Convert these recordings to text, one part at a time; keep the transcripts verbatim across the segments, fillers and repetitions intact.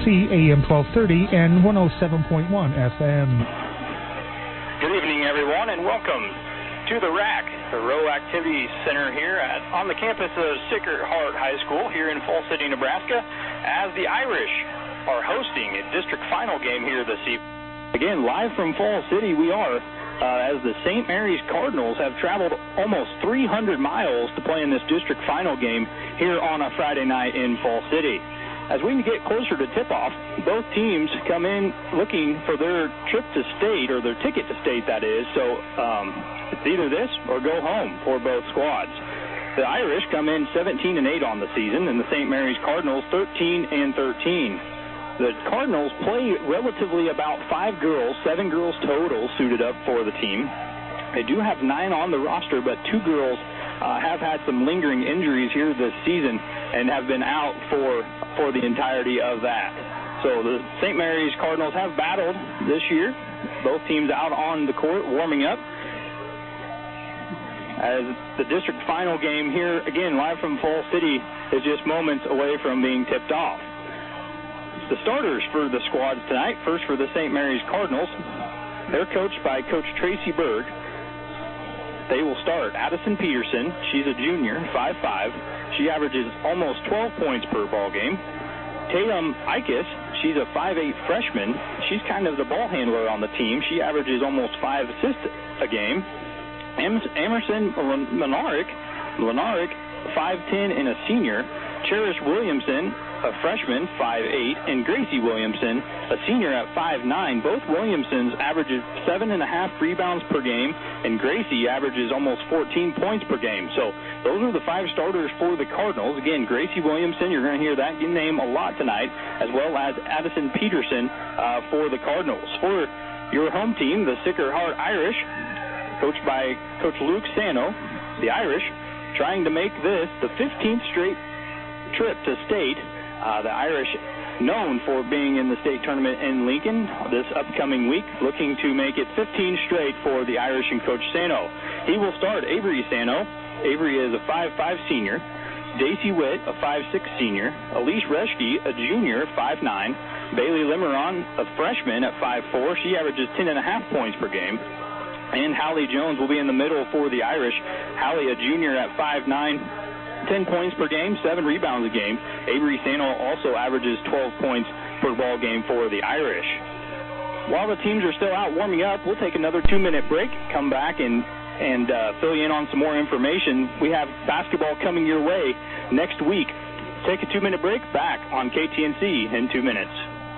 C, A M twelve thirty, and one oh seven point one F M. Good evening, everyone, and welcome to the R A C, the Row Activity Center here at, on the campus of Sacred Heart High School here in Fall City, Nebraska, as the Irish are hosting a district final game here this evening. Again, live from Fall City, we are, uh, as the Saint Mary's Cardinals have traveled almost three hundred miles to play in this district final game here on a Friday night in Fall City. As we get closer to tip-off, both teams come in looking for their trip to state, or their ticket to state, that is. So um, it's either this or go home for both squads. The Irish come in seventeen and eight on the season, and the Saint Mary's Cardinals thirteen and thirteen. The Cardinals play relatively about five girls, seven girls total suited up for the team. They do have nine on the roster, but two girls uh, have had some lingering injuries here this season and have been out for for the entirety of that. So the Saint Mary's Cardinals have battled this year. Both teams out on the court warming up. As the district final game here, again, live from Fall City, is just moments away from being tipped off. The starters for the squads tonight, first for the Saint Mary's Cardinals, they're coached by Coach Tracy Berg. They will start Addison Peterson. She's a junior, five five. She averages almost twelve points per ball game. Tatum Ikes, she's a five eight freshman. She's kind of the ball handler on the team. She averages almost five assists a game. Emerson Lenaric, Lenaric, five ten and a senior. Cherish Williamson, a freshman, five eight, and Gracie Williamson, a senior at five nine. Both Williamsons averages seven and a half rebounds per game, and Gracie averages almost fourteen points per game. So those are the five starters for the Cardinals. Again, Gracie Williamson, you're going to hear that name a lot tonight, as well as Addison Peterson uh, for the Cardinals. For your home team, the Sacred Heart Irish, coached by Coach Luke Sano, the Irish trying to make this the fifteenth straight trip to state. Uh, the Irish, known for being in the state tournament in Lincoln this upcoming week, looking to make it fifteen straight for the Irish and Coach Sano. He will start Avery Sano. Avery is a five five senior. Daisy Witt, a five six senior. Elise Reschke, a junior, five nine. Bailey Limeron, a freshman at five four. She averages ten and a half points per game. And Hallie Jones will be in the middle for the Irish. Hallie, a junior at five nine. ten points per game, seven rebounds a game. Avery Sano also averages twelve points per ball game for the Irish. While the teams are still out warming up, we'll take another two-minute break, come back and, and uh, fill you in on some more information. We have basketball coming your way next week. Take a two-minute break, back on K T N C in two minutes.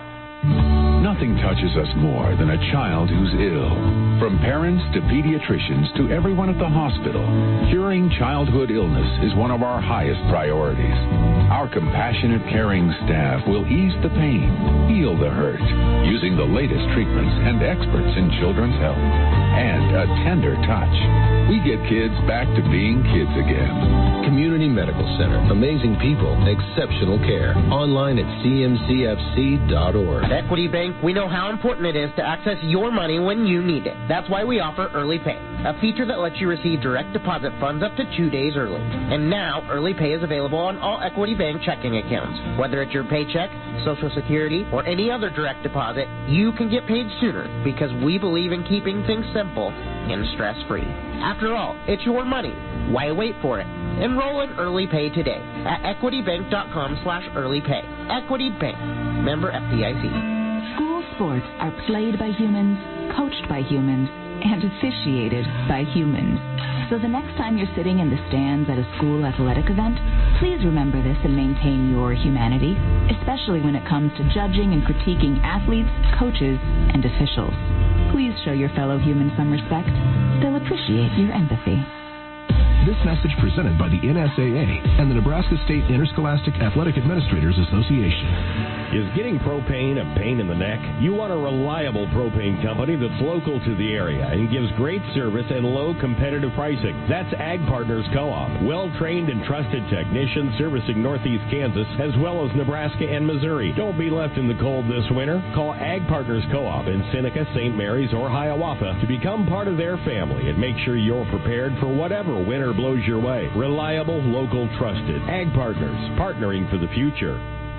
Nothing touches us more than a child who's ill. From parents to pediatricians to everyone at the hospital, curing childhood illness is one of our highest priorities. Our compassionate, caring staff will ease the pain, heal the hurt, using the latest treatments and experts in children's health. And a tender touch. We get kids back to being kids again. Community Medical Center. Amazing people, exceptional care. Online at C M C F C dot org. At Equity Bank, we know how important it is to access your money when you need it. That's why we offer Early Pay, a feature that lets you receive direct deposit funds up to two days early. And now, Early Pay is available on all Equity Bank checking accounts. Whether it's your paycheck, Social Security, or any other direct deposit, you can get paid sooner because we believe in keeping things simple and stress-free. After all, it's your money. Why wait for it? Enroll in Early Pay today at equitybank.com slash early pay. Equity Bank. Member F D I C. School sports are played by humans, coached by humans, and officiated by humans. So the next time you're sitting in the stands at a school athletic event, please remember this and maintain your humanity, especially when it comes to judging and critiquing athletes, coaches, and officials. Please show your fellow humans some respect. They'll appreciate your empathy. This message presented by the N S A A and the Nebraska State Interscholastic Athletic Administrators Association. Is getting propane a pain in the neck? You want a reliable propane company that's local to the area and gives great service and low competitive pricing. That's Ag Partners Co-op. Well-trained and trusted technicians servicing Northeast Kansas as well as Nebraska and Missouri. Don't be left in the cold this winter. Call Ag Partners Co-op in Seneca, Saint Mary's, or Hiawatha to become part of their family and make sure you're prepared for whatever winter blows your way. Reliable, local, trusted. Ag Partners, partnering for the future.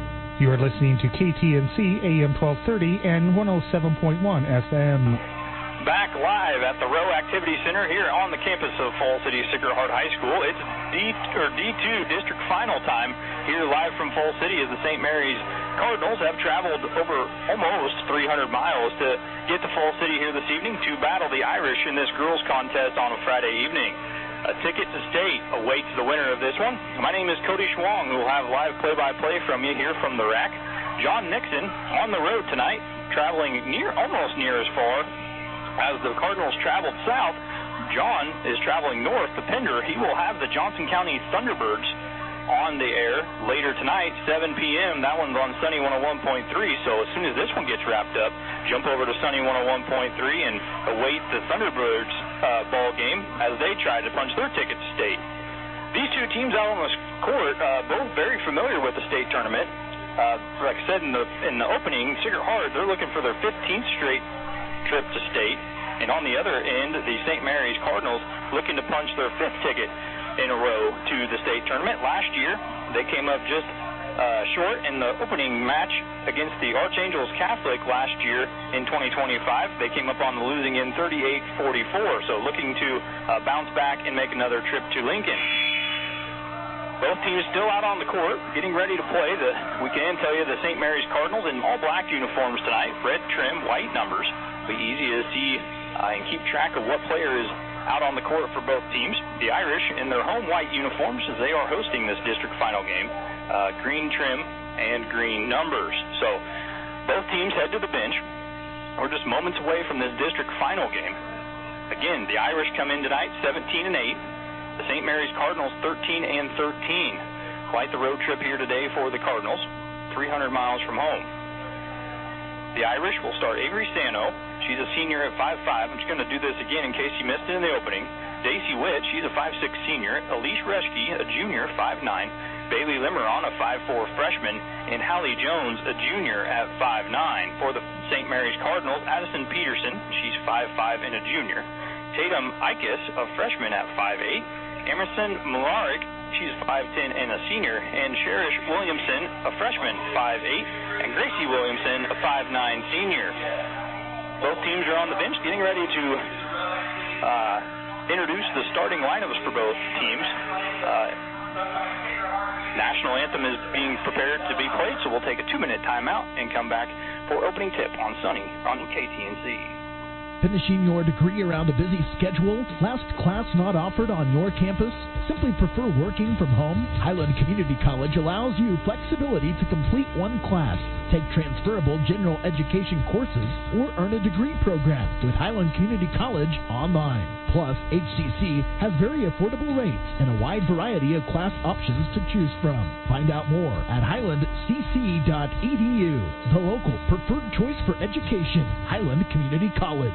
You are listening to K T N C A M twelve thirty and one oh seven point one F M. Back live at the Rowe Activity Center here on the campus of Fall City Sacred Heart High School. It's D or D two district final time here live from Fall City as the Saint Mary's Cardinals have traveled over almost three hundred miles to get to Fall City here this evening to battle the Irish in this girls contest on a Friday evening. A ticket to state awaits the winner of this one. My name is Cody Schwong, who will have live play-by-play from you here from the rack. John Nixon on the road tonight, traveling near, almost near as far as the Cardinals traveled south. John is traveling north to Pender. He will have the Johnson County Thunderbirds on the air later tonight, seven p.m. That one's on Sunny one oh one point three, so as soon as this one gets wrapped up, jump over to Sunny one oh one point three and await the Thunderbirds uh, ball game as they try to punch their ticket to state. These two teams out on the court, uh, both very familiar with the state tournament. Uh, like I said in the in the opening, Sacred Heart, they're looking for their fifteenth straight trip to state, and on the other end, the Saint Mary's Cardinals looking to punch their fifth ticket in a row to the state tournament. Last year, they came up just uh, short in the opening match against the Archangels Catholic last year in twenty twenty-five. They came up on the losing end thirty-eight forty-four, so looking to uh, bounce back and make another trip to Lincoln. Both teams still out on the court, getting ready to play. The, we can tell you the Saint Mary's Cardinals in all black uniforms tonight, red trim, white numbers. Be easy to see uh, and keep track of what player is out on the court for both teams. The Irish in their home white uniforms as they are hosting this district final game, uh, green trim and green numbers. So both teams head to the bench. We're just moments away from this district final game. Again, the Irish come in tonight seventeen and eight. The Saint Mary's Cardinals thirteen and thirteen. Quite the road trip here today for the Cardinals, three hundred miles from home. The Irish will start Avery Sano. She's a senior at five five. I'm just going to do this again in case you missed it in the opening. Daisy Witt, she's a five six senior. Elise Reschke, a junior, five nine. Bailey Limeron, a five four freshman. And Hallie Jones, a junior at five nine. For the Saint Mary's Cardinals, Addison Peterson, she's five five and a junior. Tatum Ikes, a freshman at five eight. Emerson Malarik, she's five ten and a senior. And Cherish Williamson, a freshman, five eight. And Gracie Williamson, a five nine senior. Both teams are on the bench getting ready to uh, introduce the starting lineups for both teams. Uh, national anthem is being prepared to be played, so we'll take a two-minute timeout and come back for opening tip on Sunny on K T N C. Finishing your degree around a busy schedule? Last class not offered on your campus? Simply prefer working from home? Highland Community College allows you flexibility to complete one class, take transferable general education courses, or earn a degree program with Highland Community College online. Plus, H C C has very affordable rates and a wide variety of class options to choose from. Find out more at highland c c dot e d u. The local preferred choice for education, Highland Community College.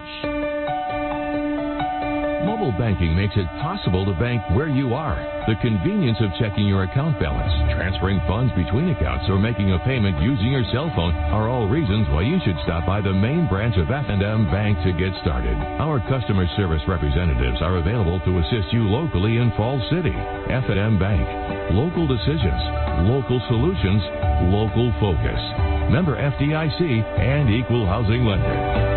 Mobile banking makes it possible to bank where you are. The convenience of checking your account balance, transferring funds between accounts, or making a payment using your cell phone are all reasons why you should stop by the main branch of F and M Bank to get started. Our customer service representatives are available to assist you locally in Falls City. F and M Bank. Local decisions, local solutions, local focus. Member F D I C and Equal Housing Lender.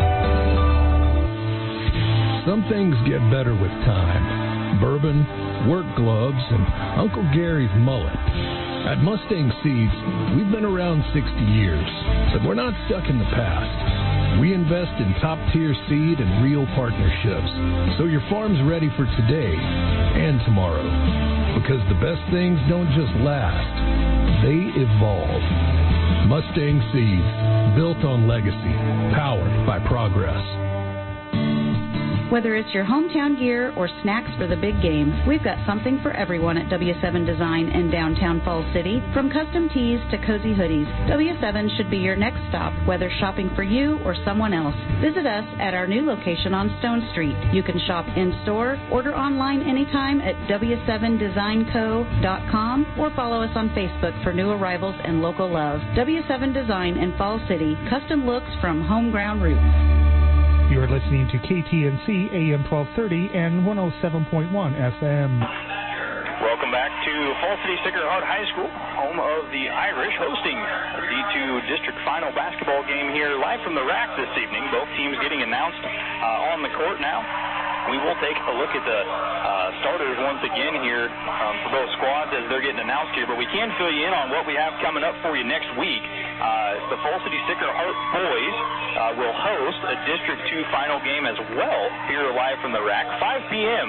Some things get better with time. Bourbon, work gloves, and Uncle Gary's mullet. At Mustang Seeds, we've been around sixty years, but we're not stuck in the past. We invest in top-tier seed and real partnerships, so your farm's ready for today and tomorrow. Because the best things don't just last, they evolve. Mustang Seeds, built on legacy, powered by progress. Whether it's your hometown gear or snacks for the big game, we've got something for everyone at W seven Design in downtown Falls City. From custom tees to cozy hoodies, W seven should be your next stop, whether shopping for you or someone else. Visit us at our new location on Stone Street. You can shop in-store, order online anytime at w seven design co dot com, or follow us on Facebook for new arrivals and local love. W seven Design in Falls City, custom looks from homegrown roots. You are listening to K T N C A M twelve thirty and one oh seven point one F M. Welcome Welcome back to Fall City Sacred Heart High School, home of the Irish, hosting a D two District Final basketball game here live from the rack this evening. Both teams getting announced uh, on the court now. We will take a look at the uh, starters once again here um, for both squads as they're getting announced here, but we can fill you in on what we have coming up for you next week. Uh, the Fall City Sacred Heart boys uh, will host a District two final game as well here live from the rack, five p.m.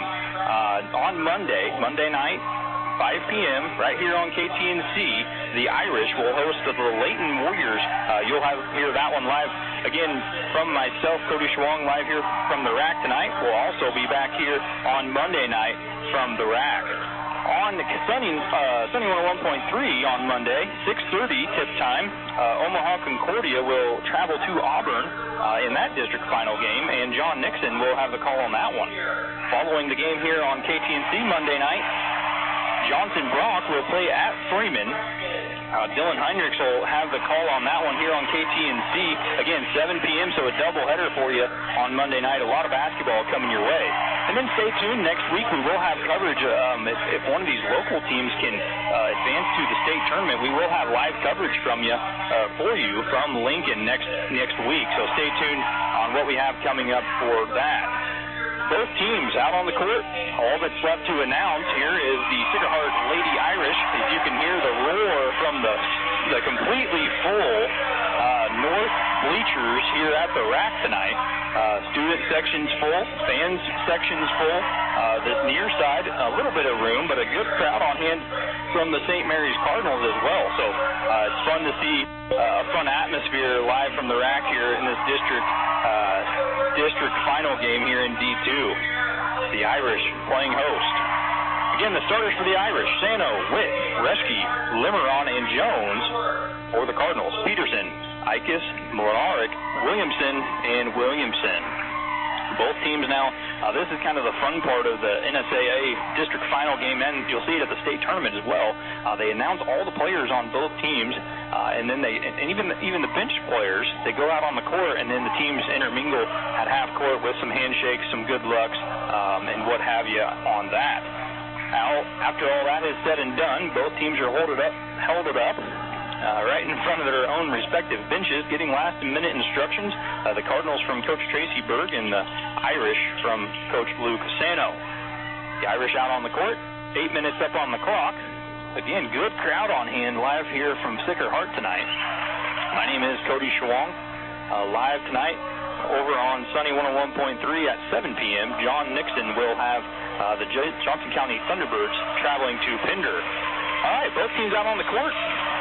Uh, on Monday, Monday night, five p.m. right here on K T N C. The Irish will host the Layton Warriors. Uh, you'll have hear that one live again from myself, Cody Schwong, live here from the rack tonight. We'll also be back here on Monday night from the rack. On Sunny, uh, Sunny one oh one point three on Monday, six thirty tip time, uh, Omaha Concordia will travel to Auburn uh, in that district final game, and John Nixon will have the call on that one. Following the game here on K T N C Monday night, Johnson Brock will play at Freeman. Uh, Dylan Heinrichs will have the call on that one here on K T N C. Again, seven p.m., so a doubleheader for you on Monday night. A lot of basketball coming your way. And then stay tuned. Next week we will have coverage. Um, if, if one of these local teams can uh, advance to the state tournament, we will have live coverage from you uh, for you from Lincoln next next week. So stay tuned on what we have coming up for that. Both teams out on the court. All that's left to announce here is the Sacred Heart Lady Irish. As you can hear the roar from the the completely full uh, north bleachers here at the rack tonight. Uh, student sections full, fans sections full. Uh, this near side, a little bit of room, but a good crowd on hand from the Saint Mary's Cardinals as well. So uh, it's fun to see uh, a fun atmosphere live from the rack here in this district uh, district final game here in D two. The Irish playing host. Again, the starters for the Irish: Sano, Witt, Reschke, Limeron, and Jones. For the Cardinals: Peterson, Ikes, Mlinarik, Williamson, and Williamson. Both teams now, uh, this is kind of the fun part of the N S A A district final game, and you'll see it at the state tournament as well. Uh, they announce all the players on both teams, uh, and then they, and even the, even the bench players, they go out on the court, and then the teams intermingle at half court with some handshakes, some good lucks, um, and what have you on that. Now, after all that is said and done, both teams are held it up, held it up. Uh, right in front of their own respective benches, getting last-minute instructions. Uh, the Cardinals from Coach Tracy Berg and the Irish from Coach Luke Sano. The Irish out on the court, eight minutes up on the clock. Again, good crowd on hand live here from Sacred Heart tonight. My name is Cody Schwong. Uh, live tonight over on Sunny one oh one point three at seven p.m. John Nixon will have uh, the Johnson County Thunderbirds traveling to Pender. All right, both teams out on the court.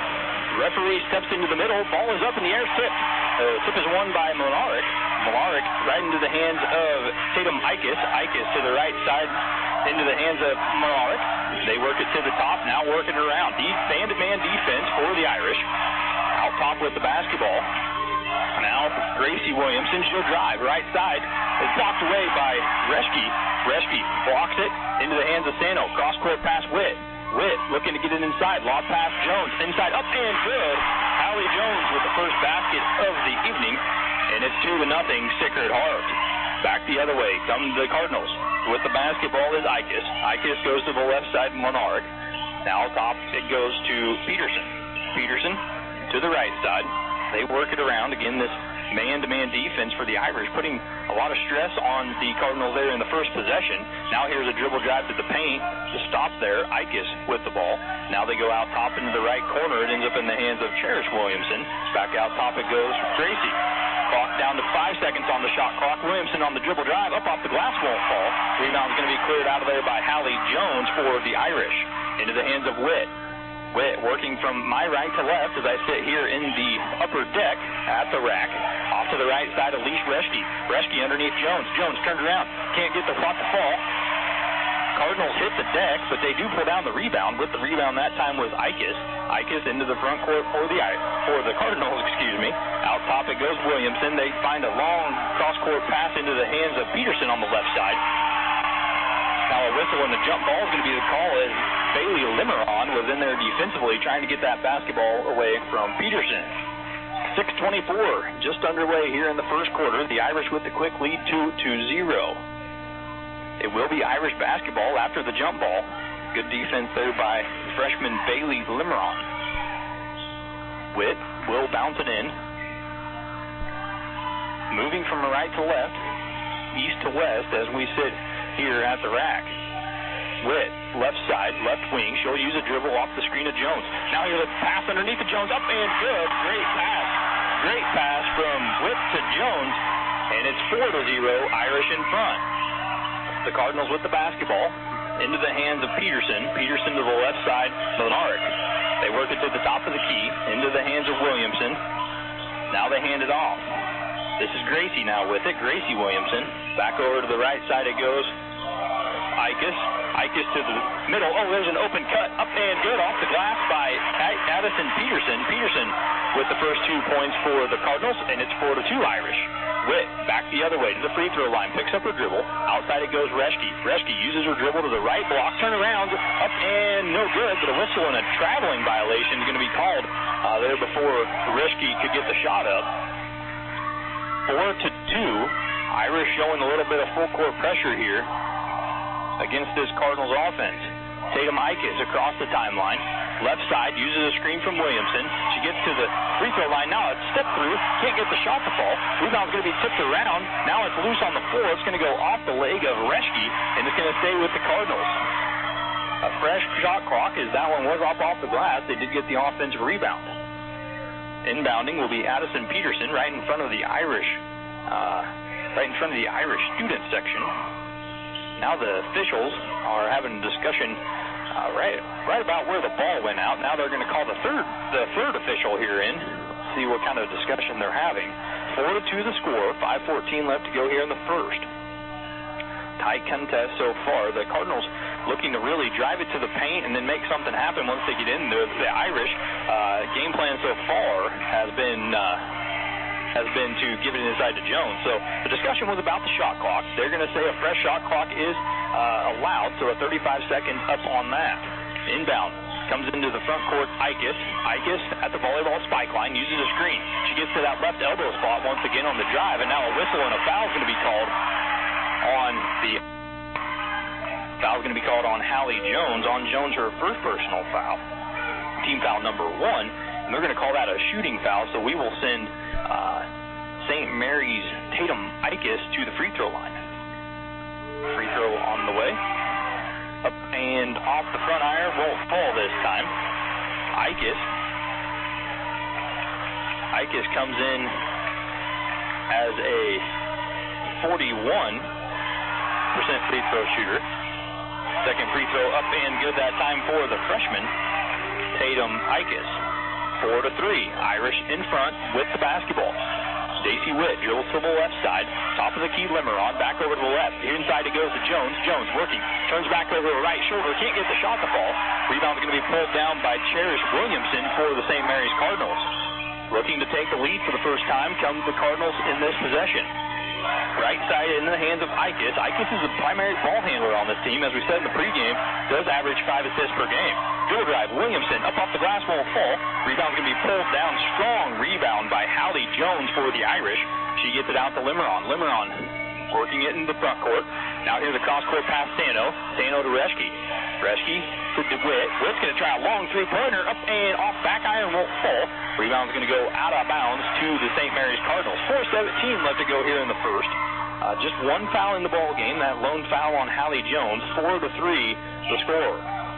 Referee steps into the middle. Ball is up in the air. Tip. Uh, tip is won by Mlinarik. Mlinarik right into the hands of Tatum Ikes. Ikes to the right side into the hands of Mlinarik. They work it to the top. Now working it around. Man-to-man defense for the Irish. Out top with the basketball. Now Gracie Williamson. She'll drive right side. It's blocked away by Reschke. Reschke blocks it into the hands of Sano. Cross-court pass Witt. Witt looking to get it inside. Lob pass Jones. Inside, up and good. Hallie Jones with the first basket of the evening. And it's two to nothing, Sacred Heart. Back the other way come the Cardinals. With the basketball is Ikes. Ikes goes to the left side, Mlinarik. Now top it goes to Peterson. Peterson to the right side. They work it around. Again, this man-to-man defense for the Irish, putting a lot of stress on the Cardinals there in the first possession. Now here's a dribble drive to the paint to stop there. Ikes with the ball. Now they go out top into the right corner. It ends up in the hands of Cherish Williamson. Back out top it goes for Gracie. Clock down to five seconds on the shot clock. Williamson on the dribble drive. Up off the glass, won't fall. Rebound's going to be cleared out of there by Hallie Jones for the Irish. Into the hands of Witt. Witt working from my right to left as I sit here in the upper deck at the rack. Off to the right side, Elise Reschke. Reschke underneath Jones. Jones turned around. Can't get the spot to fall. Cardinals hit the deck, but they do pull down the rebound. With the rebound that time was Ikes. Ikes into the front court for the for the Cardinals, excuse me. Out top it goes Williamson. They find a long cross-court pass into the hands of Peterson on the left side. Now a whistle and the jump ball is going to be the call as Bailey Limeron was in there defensively trying to get that basketball away from Peterson. six twenty-four just underway here in the first quarter. The Irish with the quick lead two to zero. It will be Irish basketball after the jump ball. Good defense there by freshman Bailey Limeron. Witt will bounce it in. Moving from right to left, east to west as we sit here at the rack. Witt, left side, left wing. She'll use a dribble off the screen of Jones. Now here's a pass underneath to Jones. Up and good. Great pass. Great pass from Witt to Jones. And it's four to zero, Irish in front. The Cardinals with the basketball. Into the hands of Peterson. Peterson to the left side, Menard. They work it to the top of the key. Into the hands of Williamson. Now they hand it off. This is Gracie now with it. Gracie Williamson. Back over to the right side it goes. Ikas. Ikas to the middle. Oh, there's an open cut. Up and good off the glass by Addison Peterson. Peterson with the first two points for the Cardinals, and it's four to two Irish. Witt back the other way to the free throw line. Picks up her dribble. Outside it goes Reschke. Reschke uses her dribble to the right block. Turn around. Up and no good, but a whistle and a traveling violation is going to be called uh, there before Reschke could get the shot up. Four to two. Irish showing a little bit of full court pressure here against this Cardinals offense. Tatum Ikas across the timeline. Left side uses a screen from Williamson. She gets to the free throw line. Now it's step through. Can't get the shot to fall. Rebound's going to be tipped around. Now it's loose on the floor. It's going to go off the leg of Reschke, and it's going to stay with the Cardinals. A fresh shot clock as that one was up off the glass. They did get the offensive rebound. Inbounding will be Addison Peterson right in front of the Irish, uh, right in front of the Irish student section. Now the officials are having a discussion uh, right, right about where the ball went out. Now they're going to call the third, the third official here in. See what kind of discussion they're having. Four to two the score. five fourteen left to go here in the first. Tight contest so far. The Cardinals looking to really drive it to the paint and then make something happen once they get in there. The Irish uh, game plan so far has been. Uh, has been to give it inside to Jones. So the discussion was about the shot clock. They're going to say a fresh shot clock is uh, allowed, so a thirty-five seconds up on that. Inbound. Comes into the front court, Ikas. Ikas at the volleyball spike line, uses a screen. She gets to that left elbow spot once again on the drive, and now a whistle and a foul is going to be called on the... Foul is going to be called on Hallie Jones. On Jones, her first personal foul. Team foul number one. And they're going to call that a shooting foul, so we will send... Uh, Saint Mary's Tatum Ikas to the free throw line. Free throw on the way. Up and off the front iron. Won't fall this time. Ikas. Ikas comes in as a forty-one percent free throw shooter. Second free throw up and good that time for the freshman, Tatum Ikas. Four to three. Irish in front with the basketball. Stacey Witt dribbles to the left side. Top of the key, Limeron. Back over to the left. Inside it goes to Jones. Jones working. Turns back over the right shoulder. Can't get the shot to fall. Rebound's going to be pulled down by Cherish Williamson for the Saint Mary's Cardinals. Looking to take the lead for the first time comes the Cardinals in this possession. Right side in the hands of Ikas. Ikas is the primary ball handler on this team. As we said in the pregame, does average five assists per game. Dribble drive, Williamson, up off the glass, won't fall. Rebound's going to be pulled down. Strong rebound by Hallie Jones for the Irish. She gets it out to Limeron. Limeron working it in the front court. Now here's a cross-court pass, Sano. Sano to Reschke. Reschke to DeWitt. Witt's going to try a long three-pointer. Up and off back iron, won't fall. Rebound's going to go out of bounds to the Saint Mary's Cardinals. four seventeen left to go here in the first. Uh, just one foul in the ball game. That lone foul on Hallie Jones. Four to three, the score.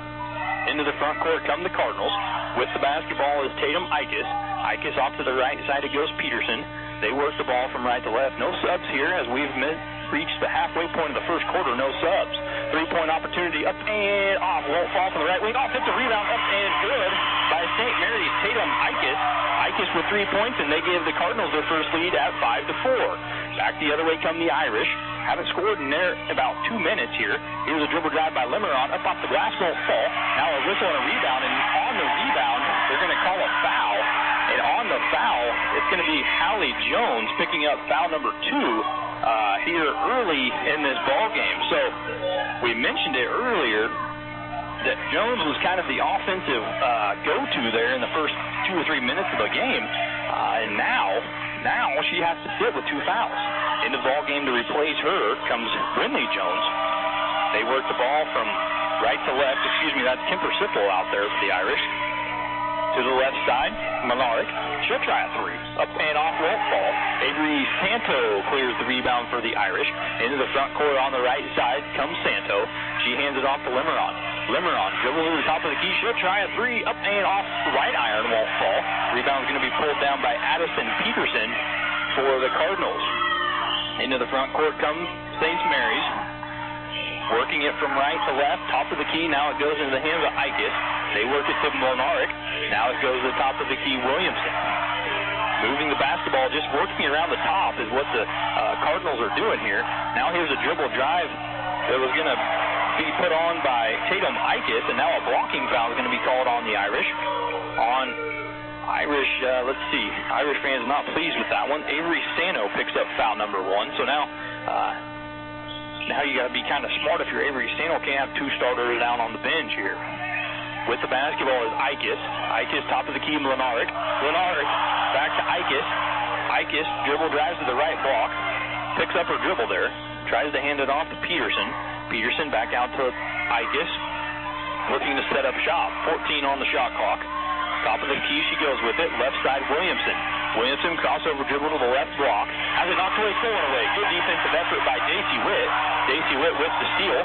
Into the front court come the Cardinals. With the basketball is Tatum Ikas. Ikas off to the right side. It goes Peterson. They work the ball from right to left. No subs here as we've reached the halfway point of the first quarter. No subs. Three-point opportunity up and off. Won't fall from the right wing. Offensive rebound up and good by Saint Mary's Tatum Ikas. Ikas with three points, and they give the Cardinals their first lead at five to four. Back the other way come the Irish. Haven't scored in there about two minutes here. Here's a dribble drive by Limeron. Up off the glass, won't fall. Now a whistle and a rebound, and on the rebound, they're going to call a foul. And on the foul, it's going to be Hallie Jones picking up foul number two uh, here early in this ball game. So we mentioned it earlier that Jones was kind of the offensive uh, go-to there in the first two or three minutes of the game. Uh, and now, now she has to sit with two fouls. Into the ball game to replace her comes Winley Jones. They work the ball from right to left. Excuse me, that's Kemper Sipple out there for the Irish. To the left side, Monarch. She'll try a three. Up and off, won't fall. Avery Santo clears the rebound for the Irish. Into the front court on the right side comes Santo. She hands it off to Limeron. Limeron dribbles to the top of the key. She'll try a three. Up and off, right iron, won't fall. Rebound's going to be pulled down by Addison Peterson for the Cardinals. Into the front court comes Saint Mary's. Working it from right to left, top of the key. Now it goes into the hands of Ikes. They work it to Monarch. Now it goes to the top of the key, Williamson. Moving the basketball, just working around the top is what the uh, Cardinals are doing here. Now here's a dribble drive that was going to be put on by Tatum Ikes, and now a blocking foul is going to be called on the Irish. On Irish, uh, let's see, Irish fans not pleased with that one. Avery Santo picks up foul number one. So now, uh, now you got to be kind of smart if you're Avery Santo. Can't have two starters down on the bench here. With the basketball is Ikes. Ikes top of the key, Lenaric. Lenaric back to Ikes. Ikes dribble drives to the right block. Picks up her dribble there. Tries to hand it off to Peterson. Peterson back out to Ikes. Looking to set up shot. fourteen on the shot clock. Top of the key, she goes with it. Left side, Williamson. Williamson crossover dribble to the left block. Has it knocked away, stolen away. Good defensive effort by Daisy Witt. Daisy Witt with the steal.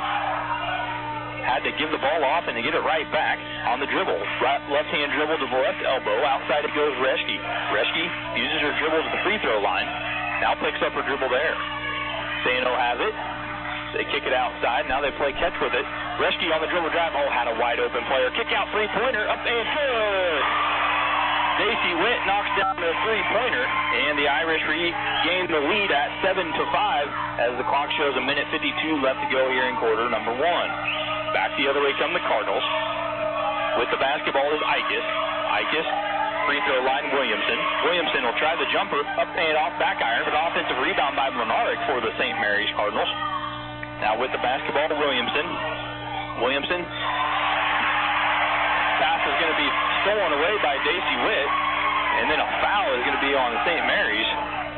Had to give the ball off and to get it right back on the dribble. Right, left-hand dribble to the left elbow. Outside it goes Reschke. Reschke uses her dribble to the free throw line. Now picks up her dribble there. Santo has it. They kick it outside. Now they play catch with it. Reschke on the dribble drive. Oh, had a wide open player. Kick out three-pointer. Up and good. Daisy Witt knocks down the three-pointer, and the Irish regain the lead at seven to five as the clock shows a minute fifty-two left to go here in quarter number one. Back the other way come the Cardinals. With the basketball is Ikes. Ikes, free throw line, Williamson. Williamson will try the jumper, up and off, back iron, but offensive rebound by Lenaric for the Saint Mary's Cardinals. Now with the basketball, Williamson. Williamson. Pass is going to be stolen away by Daisy Witt, and then a foul is going to be on Saint Mary's.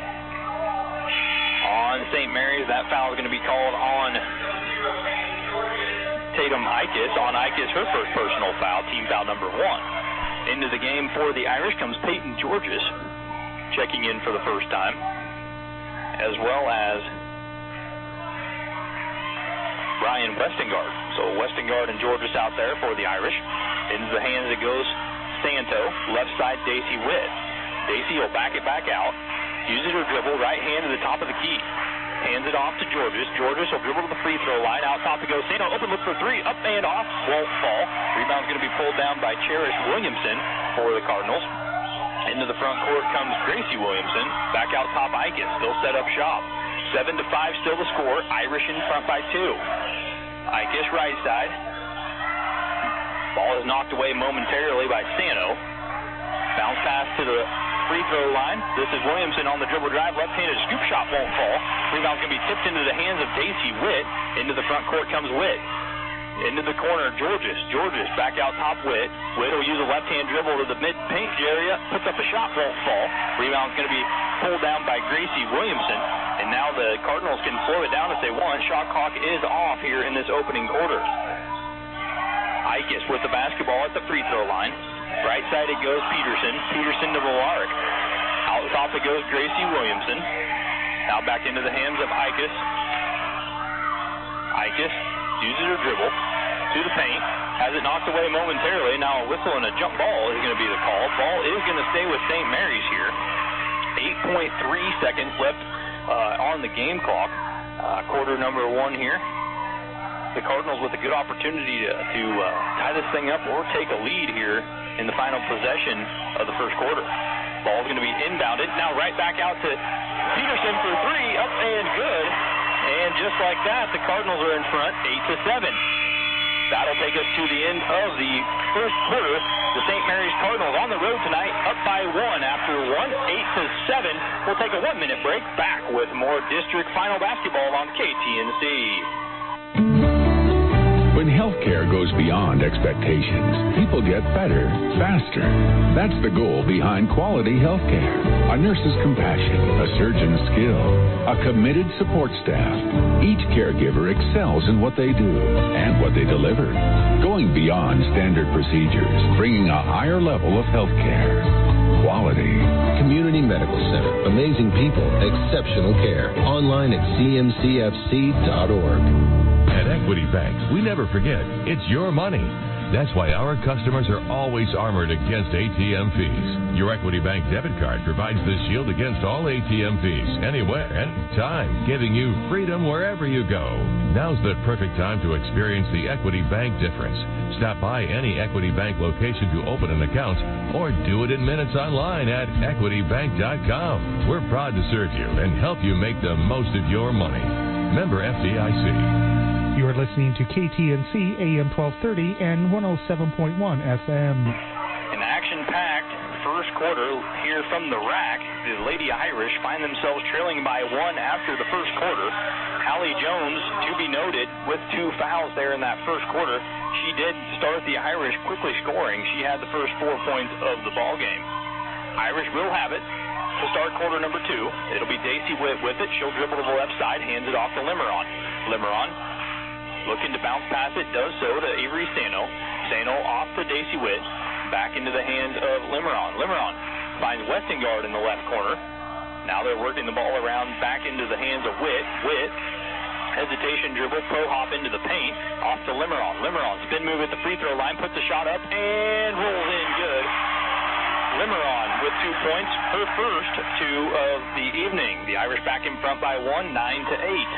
On Saint Mary's, that foul is going to be called on Tatum Ikes. On Ikes, her first personal foul, team foul number one. Into the game for the Irish comes Peyton Georges, checking in for the first time, as well as Ryan Westingard. So Westingard and Georges out there for the Irish. Into the hands it goes Santo. Left side, Daisy Witt. Daisy will back it back out. Uses her dribble, right hand to the top of the key. Hands it off to Georges. Georges will dribble to the free throw line. Out top it goes Santo. Open look for three. Up and off. Won't fall. Rebound's going to be pulled down by Cherish Williamson for the Cardinals. Into the front court comes Gracie Williamson. Back out top, Ikes. Still set up shop. Seven to five still the score. Irish in front by two. Ikes right side. Ball is knocked away momentarily by Santo. Bounce pass to the free throw line. This is Williamson on the dribble drive. Left-handed scoop shot won't fall. Rebound's going to be tipped into the hands of Daisy Witt. Into the front court comes Witt. Into the corner, Georges. Georges back out top, Witt. Witt will use a left-hand dribble to the mid-paint area. Puts up a shot, won't fall. Rebound's going to be pulled down by Gracie Williamson. And now the Cardinals can slow it down if they want. Shot clock is off here in this opening quarter. Ikes with the basketball at the free throw line. Right side it goes Peterson. Peterson to Volaric. Out top it goes Gracie Williamson. Now back into the hands of Ikes. Ikes uses her dribble to the paint. Has it knocked away momentarily. Now a whistle and a jump ball is going to be the call. Ball is going to stay with Saint Mary's here. eight point three seconds left uh, on the game clock. Uh, quarter number one here. The Cardinals with a good opportunity to, to uh, tie this thing up or take a lead here in the final possession of the first quarter. Ball's going to be inbounded. Now right back out to Peterson for three. Up and good. And just like that, the Cardinals are in front, eight to seven. That'll take us to the end of the first quarter. The Saint Mary's Cardinals on the road tonight, up by one after one, eight to seven. We'll take a one-minute break. Back with more district final basketball on K T N C. When health healthcare goes beyond expectations. People get better, faster. That's the goal behind quality healthcare. A nurse's compassion, a surgeon's skill, a committed support staff. Each caregiver excels in what they do and what they deliver, going beyond standard procedures, bringing a higher level of healthcare. Quality. Community Medical Center. Amazing people, exceptional care. Online at c m c f c dot org. At Equity Bank, we never forget, it's your money. That's why our customers are always armored against A T M fees. Your Equity Bank debit card provides the shield against all A T M fees, anywhere, anytime, giving you freedom wherever you go. Now's the perfect time to experience the Equity Bank difference. Stop by any Equity Bank location to open an account, or do it in minutes online at equity bank dot com. We're proud to serve you and help you make the most of your money. Member F D I C. You are listening to K T N C A M twelve thirty and one oh seven point one F M. An action-packed first quarter here from the rack. The Lady Irish find themselves trailing by one after the first quarter. Hallie Jones, to be noted, with two fouls there in that first quarter. She did start the Irish quickly scoring. She had the first four points of the ball game. Irish will have it to start quarter number two. It'll be Daisy Witt with it. She'll dribble to the left side, hands it off to Limeron. Limeron looking to bounce pass it, does so to Avery Sano. Sano off to Daisy Witt, back into the hands of Limeron. Limeron finds Westengard in the left corner. Now they're working the ball around back into the hands of Witt. Witt, hesitation dribble, pro hop into the paint, off to Limeron. Limeron, spin move at the free throw line, puts the shot up, and rolls in good. Limeron with two points, her first two of the evening. The Irish back in front by one, nine to eight.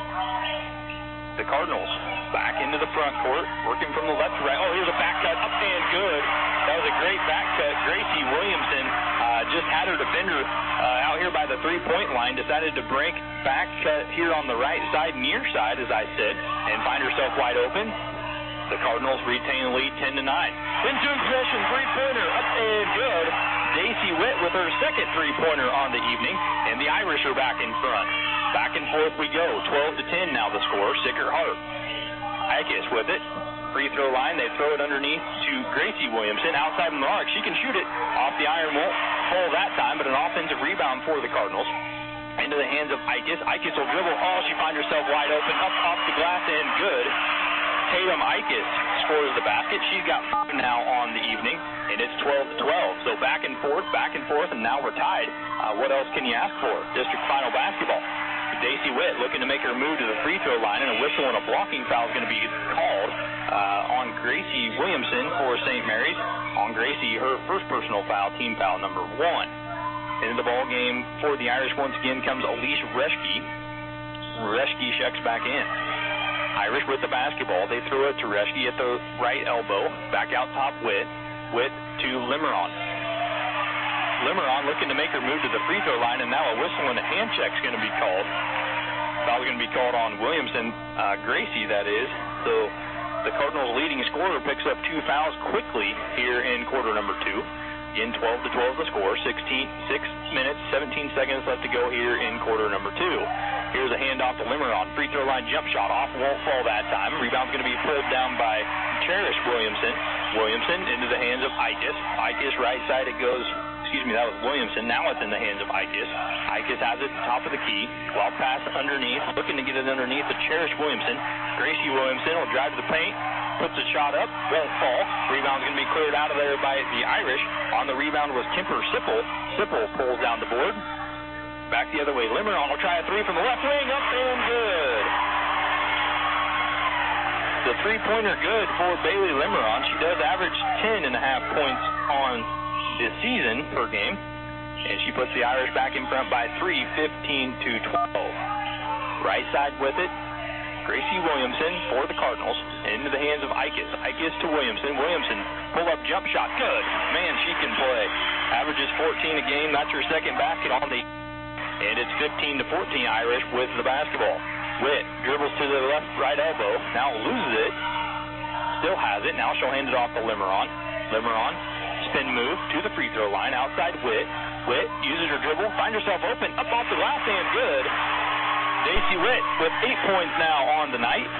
The Cardinals back into the front court, working from the left to right. Oh, here's a back cut, up and good. That was a great back cut. Gracie Williamson uh, just had her defender uh, out here by the three-point line, decided to break back cut here on the right side, near side, as I said, and find herself wide open. The Cardinals retain the lead ten to nine. Into possession, three-pointer, up and good. Daisy Witt with her second three-pointer on the evening, and the Irish are back in front. Back and forth we go, twelve to ten now the score. Sickert Hart. Ikes with it. Free throw line, they throw it underneath to Gracie Williamson. Outside from the arc, she can shoot it. Off the iron, won't fall that time, but an offensive rebound for the Cardinals. Into the hands of Ikes. Ikes will dribble. Oh, she finds herself wide open. Up off the glass and good. Tatum Ikes scores the basket. She's got five now on the evening, and it's twelve to twelve. So back and forth, back and forth, and now we're tied. Uh, what else can you ask for? District final basketball. Daisy Witt looking to make her move to the free throw line, and a whistle and a blocking foul is going to be called uh, on Gracie Williamson for Saint Mary's. On Gracie, her first personal foul, team foul number one. Into the ball game for the Irish once again comes Elise Reschke. Reschke checks back in. Irish with the basketball. They throw it to Reschke at the right elbow. Back out top Witt. Witt to Limeron. Limeron looking to make her move to the free throw line, and now a whistle and a hand check is going to be called. Foul's going to be called on Williamson, uh, Gracie, that is. So the Cardinals' leading scorer picks up two fouls quickly here in quarter number two. Again, twelve to twelve the score. sixteen, six minutes, seventeen seconds left to go here in quarter number two. Here's a handoff to Limeron. Free throw line jump shot off, won't fall that time. Rebound's going to be pulled down by Cherish Williamson. Williamson into the hands of Ikes. Ikes right side it goes. Excuse me, that was Williamson. Now it's in the hands of Ikes. Ikes has it top of the key. Well pass underneath, looking to get it underneath to Cherish Williamson. Gracie Williamson will drive to the paint, puts a shot up, won't fall. Rebound's going to be cleared out of there by the Irish. On the rebound was Kemper Sipple. Sipple pulls down the board. Back the other way. Limeron will try a three from the left wing, up and good. The three-pointer good for Bailey Limeron. She does average ten and a half points on this season per game, and she puts the Irish back in front by three, fifteen to twelve. Right side with it, Gracie Williamson for the Cardinals, into the hands of Ikes. Ikes to Williamson. Williamson, pull-up jump shot, good. Man, she can play. Averages fourteen a game. That's her second basket on the, and it's fifteen to fourteen Irish with the basketball. Witt dribbles to the left right elbow, now loses it, still has it. Now she'll hand it off to Limeron. Limeron, spin move to the free throw line, outside Witt. Witt uses her dribble, finds herself open, up off the glass and good. Daisy Witt with eight points now on the night.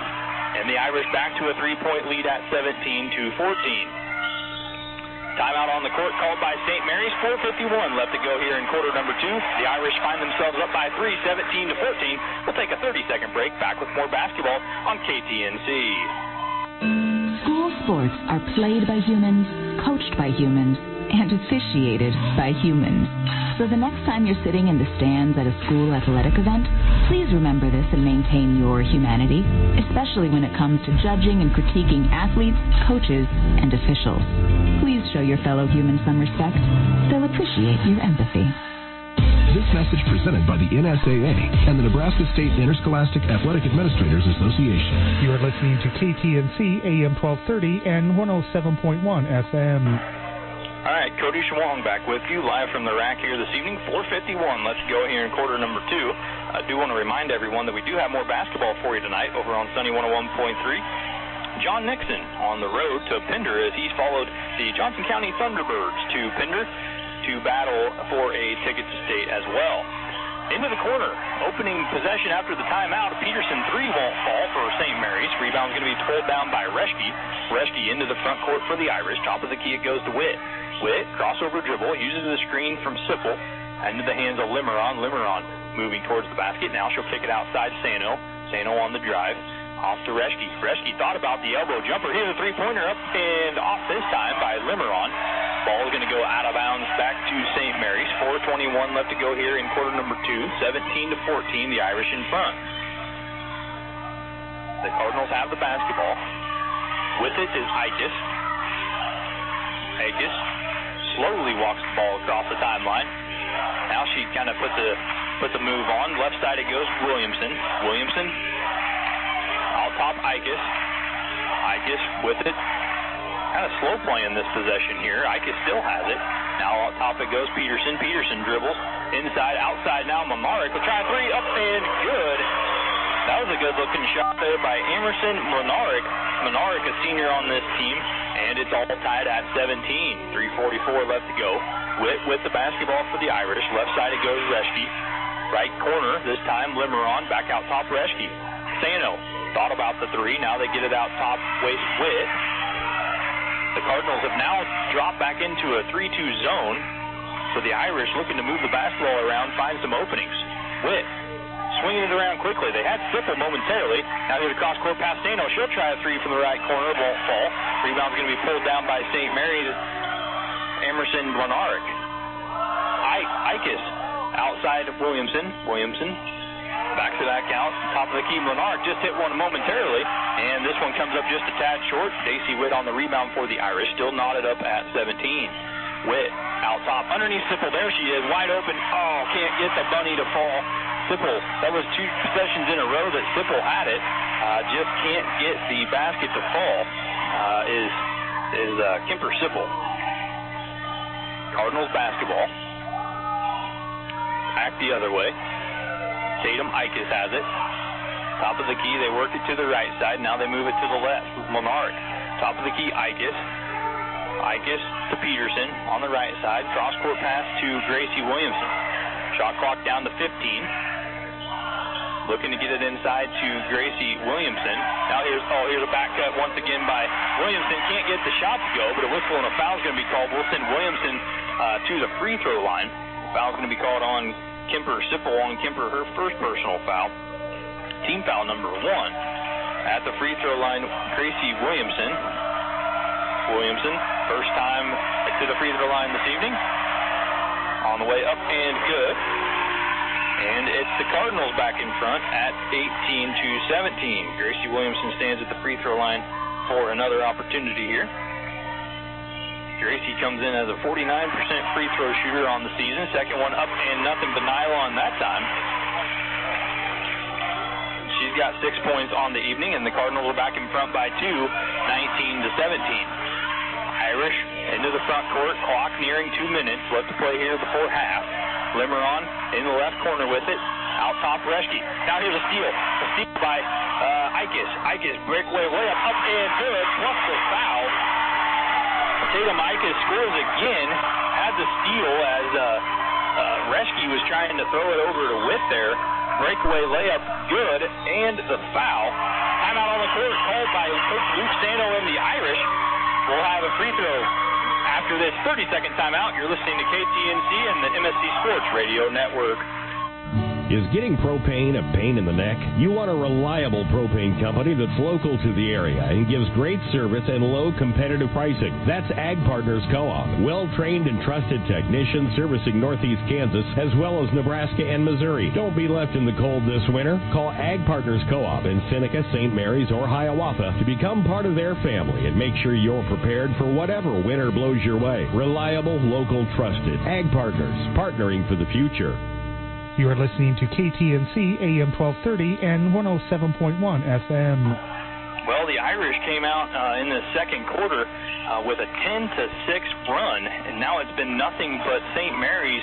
And the Irish back to a three-point lead at seventeen to fourteen. Timeout on the court called by Saint Mary's. four fifty-one left to go here in quarter number two. The Irish find themselves up by three, seventeen to fourteen. We'll take a thirty-second break. Back with more basketball on K T N C. School sports are played by humans, coached by humans, and officiated by humans. So the next time you're sitting in the stands at a school athletic event, please remember this and maintain your humanity, especially when it comes to judging and critiquing athletes, coaches, and officials. Please show your fellow humans some respect. They'll appreciate your empathy. This message presented by the N S A A and the Nebraska State Interscholastic Athletic Administrators Association. You are listening to K T N C A M twelve thirty and one oh seven point one F M. All right, Cody Schwong back with you live from the rack here this evening. four fifty-one. Let's go here in quarter number two. I do want to remind everyone that we do have more basketball for you tonight over on Sunny one oh one point three. John Nixon on the road to Pender as he's followed the Johnson County Thunderbirds to Pender to battle for a ticket to state as well. Into the corner, opening possession after the timeout. Peterson three won't fall for Saint Mary's. Rebound's going to be pulled down by Reschke. Reschke into the front court for the Irish. Top of the key, it goes to Witt. Witt, crossover dribble, uses the screen from Sipple. Into the hands of Limeron. Limeron moving towards the basket. Now she'll kick it outside Sano. Sano on the drive. Off to Reschke. Reschke thought about the elbow jumper. Here's a three-pointer up and off this time by Limeron. Ball is going to go out of bounds back to Saint Mary's. four twenty-one left to go here in quarter number two. seventeen to fourteen, the Irish in front. The Cardinals have the basketball. With it is Ikes. Ikes slowly walks the ball across the timeline. Now she kind of puts a puts a move on. Left side it goes Williamson. Williamson out top Ikes. Ikes with it. Kind of slow playing this possession here. Ikes still has it. Now on top it goes Peterson. Peterson dribbles. Inside, outside now Monarch will try three. Up and good. That was a good-looking shot there by Emerson Monarch. Monarch, a senior on this team, and it's all tied at seventeen. three forty-four left to go. With, with the basketball for the Irish. Left side it goes Reschke. Right corner, this time Limeron. Back out top Reschke. Sano thought about the three. Now they get it out top waist Witt. The Cardinals have now dropped back into a three two zone. So the Irish looking to move the basketball around, find some openings. Witt swinging it around quickly. They had Sipple momentarily. Now here's a cross-court pass. Sano, she'll try a three from the right corner. Won't fall. Rebound's going to be pulled down by Saint Mary's. Emerson Monarch. Ikes outside of Williamson. Williamson backs it back out. Top of the key, Monarch just hit one momentarily. And this one comes up just a tad short. Daisy Witt on the rebound for the Irish. Still knotted up at seventeen. Witt out top. Underneath Sipple. There she is. Wide open. Oh, can't get the bunny to fall. Sipple, that was two possessions in a row that Sipple had it. Uh, just can't get the basket to fall. Uh, is is uh, Kemper Sipple. Cardinals basketball. Back the other way. Tatum Ikes has it. Top of the key, they work it to the right side. Now they move it to the left with Monarch. Top of the key, Ikes. Ikes to Peterson on the right side. Cross-court pass to Gracie Williamson. Shot clock down to fifteen. Looking to get it inside to Gracie Williamson. Now here's oh here's a back cut once again by Williamson. Can't get the shot to go, but a whistle and a foul is going to be called. We'll send Williamson uh, to the free throw line. Foul is going to be called on Kemper Sipple on Kemper, her first personal foul. Team foul number one. At the free throw line, Gracie Williamson. Williamson, first time to the free throw line this evening. On the way up and good. And it's the Cardinals back in front at eighteen to seventeen. Gracie Williamson stands at the free throw line for another opportunity here. Gracie comes in as a forty-nine percent free throw shooter on the season. Second one up and nothing but nylon that time. She's got six points on the evening, and the Cardinals are back in front by two, nineteen to seventeen. Irish into the front court, clock nearing two minutes. Left to play here before half. Limeron in the left corner with it. Out top, Reschke. Now here's a steal. A steal by uh, Ikes. Ikes breakaway way up, up and good, plus the foul. Tatum Ikes scores again. Had the steal as uh, uh, Reschke was trying to throw it over to Witt there. breakaway layup, good, and the foul. Timeout on the court called by Coach Luke Sano and the Irish. We'll have a free throw after this thirty-second timeout. You're listening to K T N C and the M S C Sports Radio Network. Is getting propane a pain in the neck? You want a reliable propane company that's local to the area and gives great service and low competitive pricing. That's Ag Partners Co-op. Well-trained and trusted technicians servicing northeast Kansas as well as Nebraska and Missouri. Don't be left in the cold this winter. Call Ag Partners Co-op in Seneca, Saint Mary's, or Hiawatha to become part of their family and make sure you're prepared for whatever winter blows your way. Reliable, local, trusted. Ag Partners, partnering for the future. You are listening to K T N C A M twelve thirty and one oh seven point one F M. Well, the Irish came out uh, in the second quarter uh, with a ten to six run, and now it's been nothing but Saint Mary's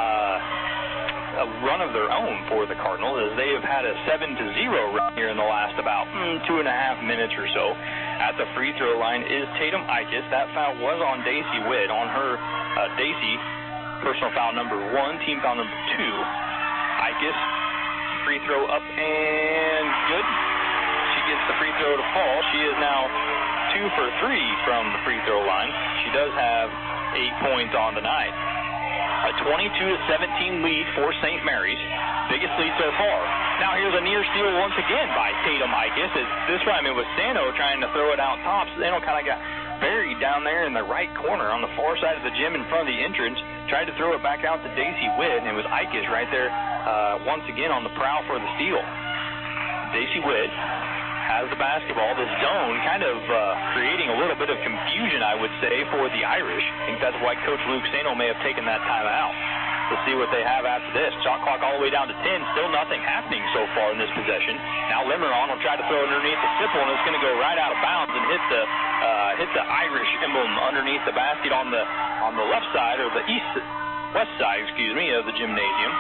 uh, a run of their own for the Cardinals, as they have had a seven to zero run here in the last about mm, two and a half minutes or so. At the free throw line is Tatum Ikes. That foul was on Daisy Witt, on her uh, Daisy, personal foul number one, team foul number two. Ikes, free throw up and good. She gets the free throw to fall. She is now two for three from the free throw line. She does have eight points on the night. A twenty-two to seventeen lead for Saint Mary's. Biggest lead so far. Now here's a near steal once again by Tatum Ikes. This time it was Sano trying to throw it out top. Sano kind of got buried down there in the right corner on the far side of the gym in front of the entrance. Tried to throw it back out to Daisy Witt, and it was Ikes right there uh, once again on the prowl for the steal. Daisy Witt has the basketball. The zone kind of uh, creating a little bit of confusion, I would say, for the Irish. I think that's why Coach Luke Sano may have taken that time out. We'll see what they have after this. Shot clock all the way down to ten. Still nothing happening so far in this possession. Now Limeron will try to throw it underneath the Sipple, and it's going to go right out of bounds and hit the uh, hit the Irish emblem underneath the basket on the on the left side, or the east west side, excuse me, of the gymnasium.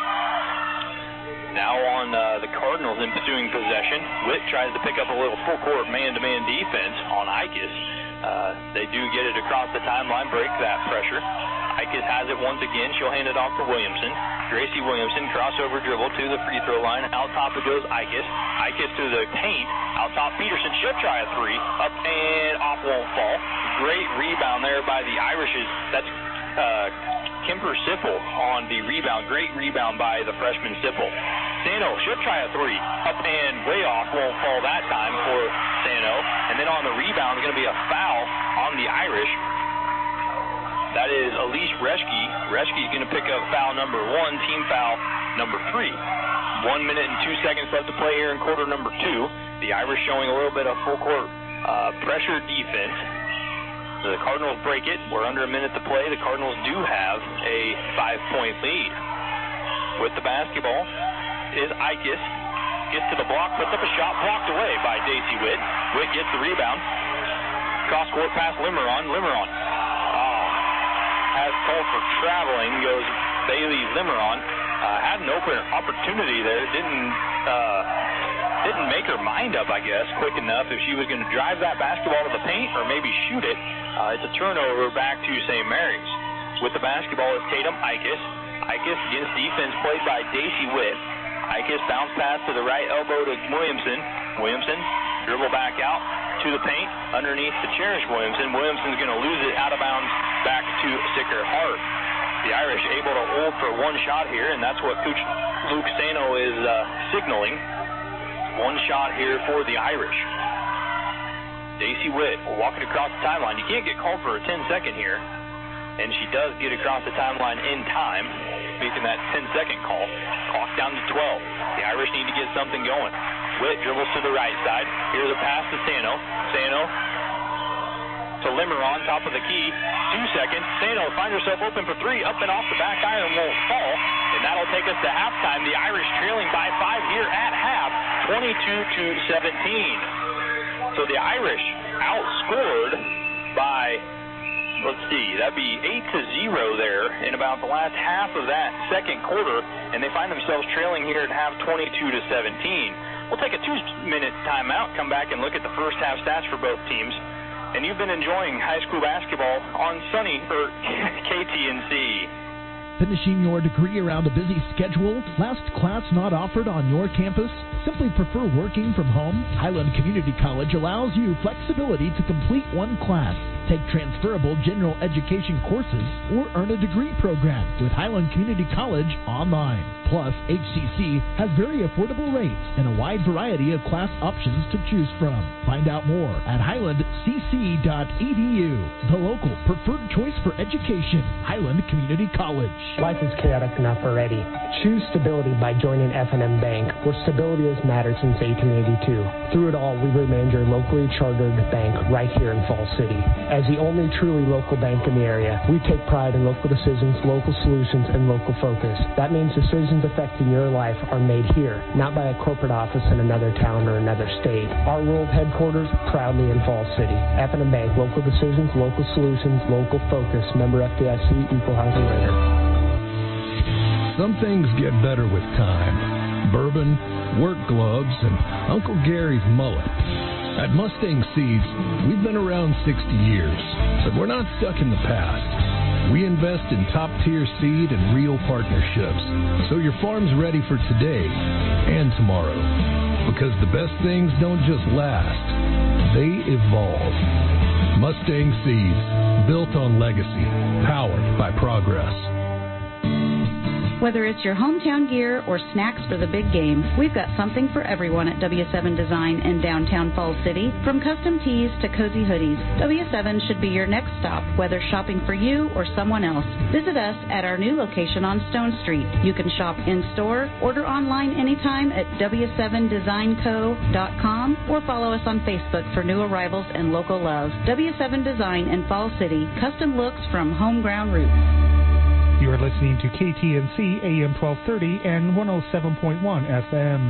Now on uh, the Cardinals in pursuing possession. Witt tries to pick up a little full-court man-to-man defense on Ikes. Uh, they do get it across the timeline, break that pressure. Ikes has it once again. She'll hand it off to Williamson. Gracie Williamson, crossover dribble to the free throw line. Out top it goes Ikes. Ikes to the paint. Out top Peterson. She'll try a three. Up and off, won't fall. Great rebound there by the Irishes. That's uh, Kemper Sipple on the rebound. Great rebound by the freshman Sipple. Sano, she'll try a three. Up and way off, won't fall that time for Sano. And then on the rebound is going to be a foul on the Irish. That is Elise Reschke. Reschke is going to pick up foul number one, team foul number three. One minute and two seconds left to play here in quarter number two. The Irish showing a little bit of full court uh, pressure defense. The Cardinals break it. We're under a minute to play. The Cardinals do have a five-point lead. With the basketball is Ikes. Gets to the block, puts up a shot, blocked away by Daisy Witt. Witt gets the rebound. Cross-court pass Limeron. Limeron. Oh, has called for traveling, goes Bailey Limeron. Uh, had an open opportunity there. Didn't uh, didn't make her mind up, I guess, quick enough if she was going to drive that basketball to the paint or maybe shoot it. Uh, it's a turnover back to Saint Mary's. With the basketball is Tatum Ikes. Ikes against defense played by Daisy Witt. Ikes bounce pass to the right elbow to Williamson. Williamson dribble back out to the paint underneath to Cherish Williamson. Williamson's going to lose it out of bounds back to Sicker Hart. The Irish able to hold for one shot here, and that's what Coach Luke Sano is uh, signaling. One shot here for the Irish. Daisy Witt walking across the timeline. You can't get called for a ten-second here, and she does get across the timeline in time, making that ten-second call. Clock down to twelve. The Irish need to get something going. Witt dribbles to the right side. Here's a pass to Sano. Sano to Limeron, top of the key. Two seconds. Sano finds herself open for three. Up and off the back iron, won't fall. And that'll take us to halftime. The Irish trailing by five here at half, twenty-two to seventeen. So the Irish outscored by, let's see, that'd be eight to zero there in about the last half of that second quarter, and they find themselves trailing here at half, twenty-two to seventeen. We'll take a two-minute timeout, come back and look at the first half stats for both teams. And you've been enjoying high school basketball on sunny or K T N C. Finishing your degree around a busy schedule? Last class not offered on your campus? Simply prefer working from home? Highland Community College allows you flexibility to complete one class, take transferable general education courses, or earn a degree program with Highland Community College online. Plus, H C C has very affordable rates and a wide variety of class options to choose from. Find out more at highland c c dot e d u, the local preferred choice for education, Highland Community College. Life is chaotic enough already. Choose stability by joining F and M Bank, where stability has mattered since eighteen eighty-two. Through it all, we remained your locally chartered bank right here in Falls City. As the only truly local bank in the area, we take pride in local decisions, local solutions, and local focus. That means decisions affecting your life are made here, not by a corporate office in another town or another state. Our world headquarters proudly in Falls City. F and M Bank, local decisions, local solutions, local focus. Member F D I C, Equal Housing Lender. Some things get better with time. Bourbon, work gloves, and Uncle Gary's mullet. At Mustang Seeds, we've been around sixty years, but we're not stuck in the past. We invest in top-tier seed and real partnerships, so your farm's ready for today and tomorrow. Because the best things don't just last, they evolve. Mustang Seeds, built on legacy, powered by progress. Whether it's your hometown gear or snacks for the big game, we've got something for everyone at W seven Design in downtown Falls City. From custom tees to cozy hoodies, W seven should be your next stop, whether shopping for you or someone else. Visit us at our new location on Stone Street. You can shop in-store, order online anytime at w seven design co dot com, or follow us on Facebook for new arrivals and local love. W seven Design in Falls City, custom looks from homegrown roots. You are listening to K T N C A M twelve thirty and one oh seven point one F M.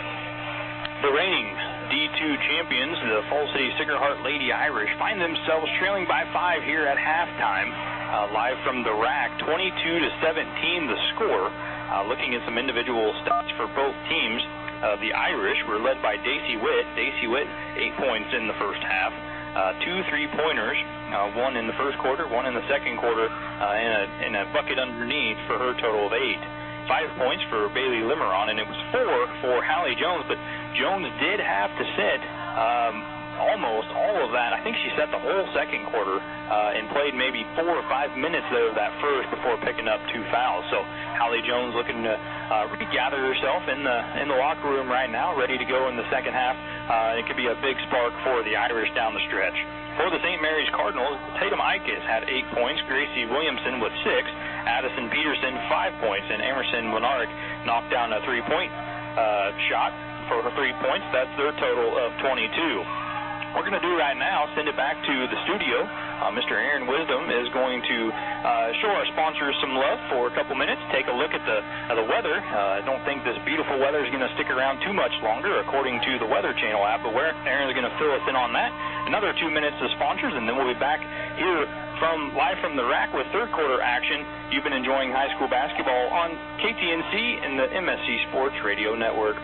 The reigning D two champions, the Falls City Sacred Heart Lady Irish, find themselves trailing by five here at halftime. Uh, live from the rack, twenty-two to seventeen the score. Uh, looking at some individual stats for both teams, uh, the Irish were led by Daisy Witt. Daisy Witt, eight points in the first half. Uh, two three-pointers, uh, one in the first quarter, one in the second quarter, uh, and, a, and a bucket underneath for her total of eight. Five points for Bailey Limeron, and it was four for Hallie Jones, but Jones did have to sit um, almost all of that. I think she set the whole second quarter uh, and played maybe four or five minutes there of that first before picking up two fouls. So Hallie Jones looking to uh, regather herself in the in the locker room right now, ready to go in the second half. Uh, it could be a big spark for the Irish down the stretch. For the Saint Mary's Cardinals, Tatum Ikes had eight points, Gracie Williamson with six, Addison Peterson five points, and Emerson Lenark knocked down a three-point uh, shot for her three points. That's their total of twenty-two. We're going to do right now, send it back to the studio. Uh, Mister Aaron Wisdom is going to uh, show our sponsors some love for a couple minutes, take a look at the uh, the weather. Uh, I don't think this beautiful weather is going to stick around too much longer, according to the Weather Channel app, but where Aaron is going to fill us in on that. Another two minutes of sponsors, and then we'll be back here from live from the rack with third quarter action. You've been enjoying high school basketball on K T N C and the M S C Sports Radio Network.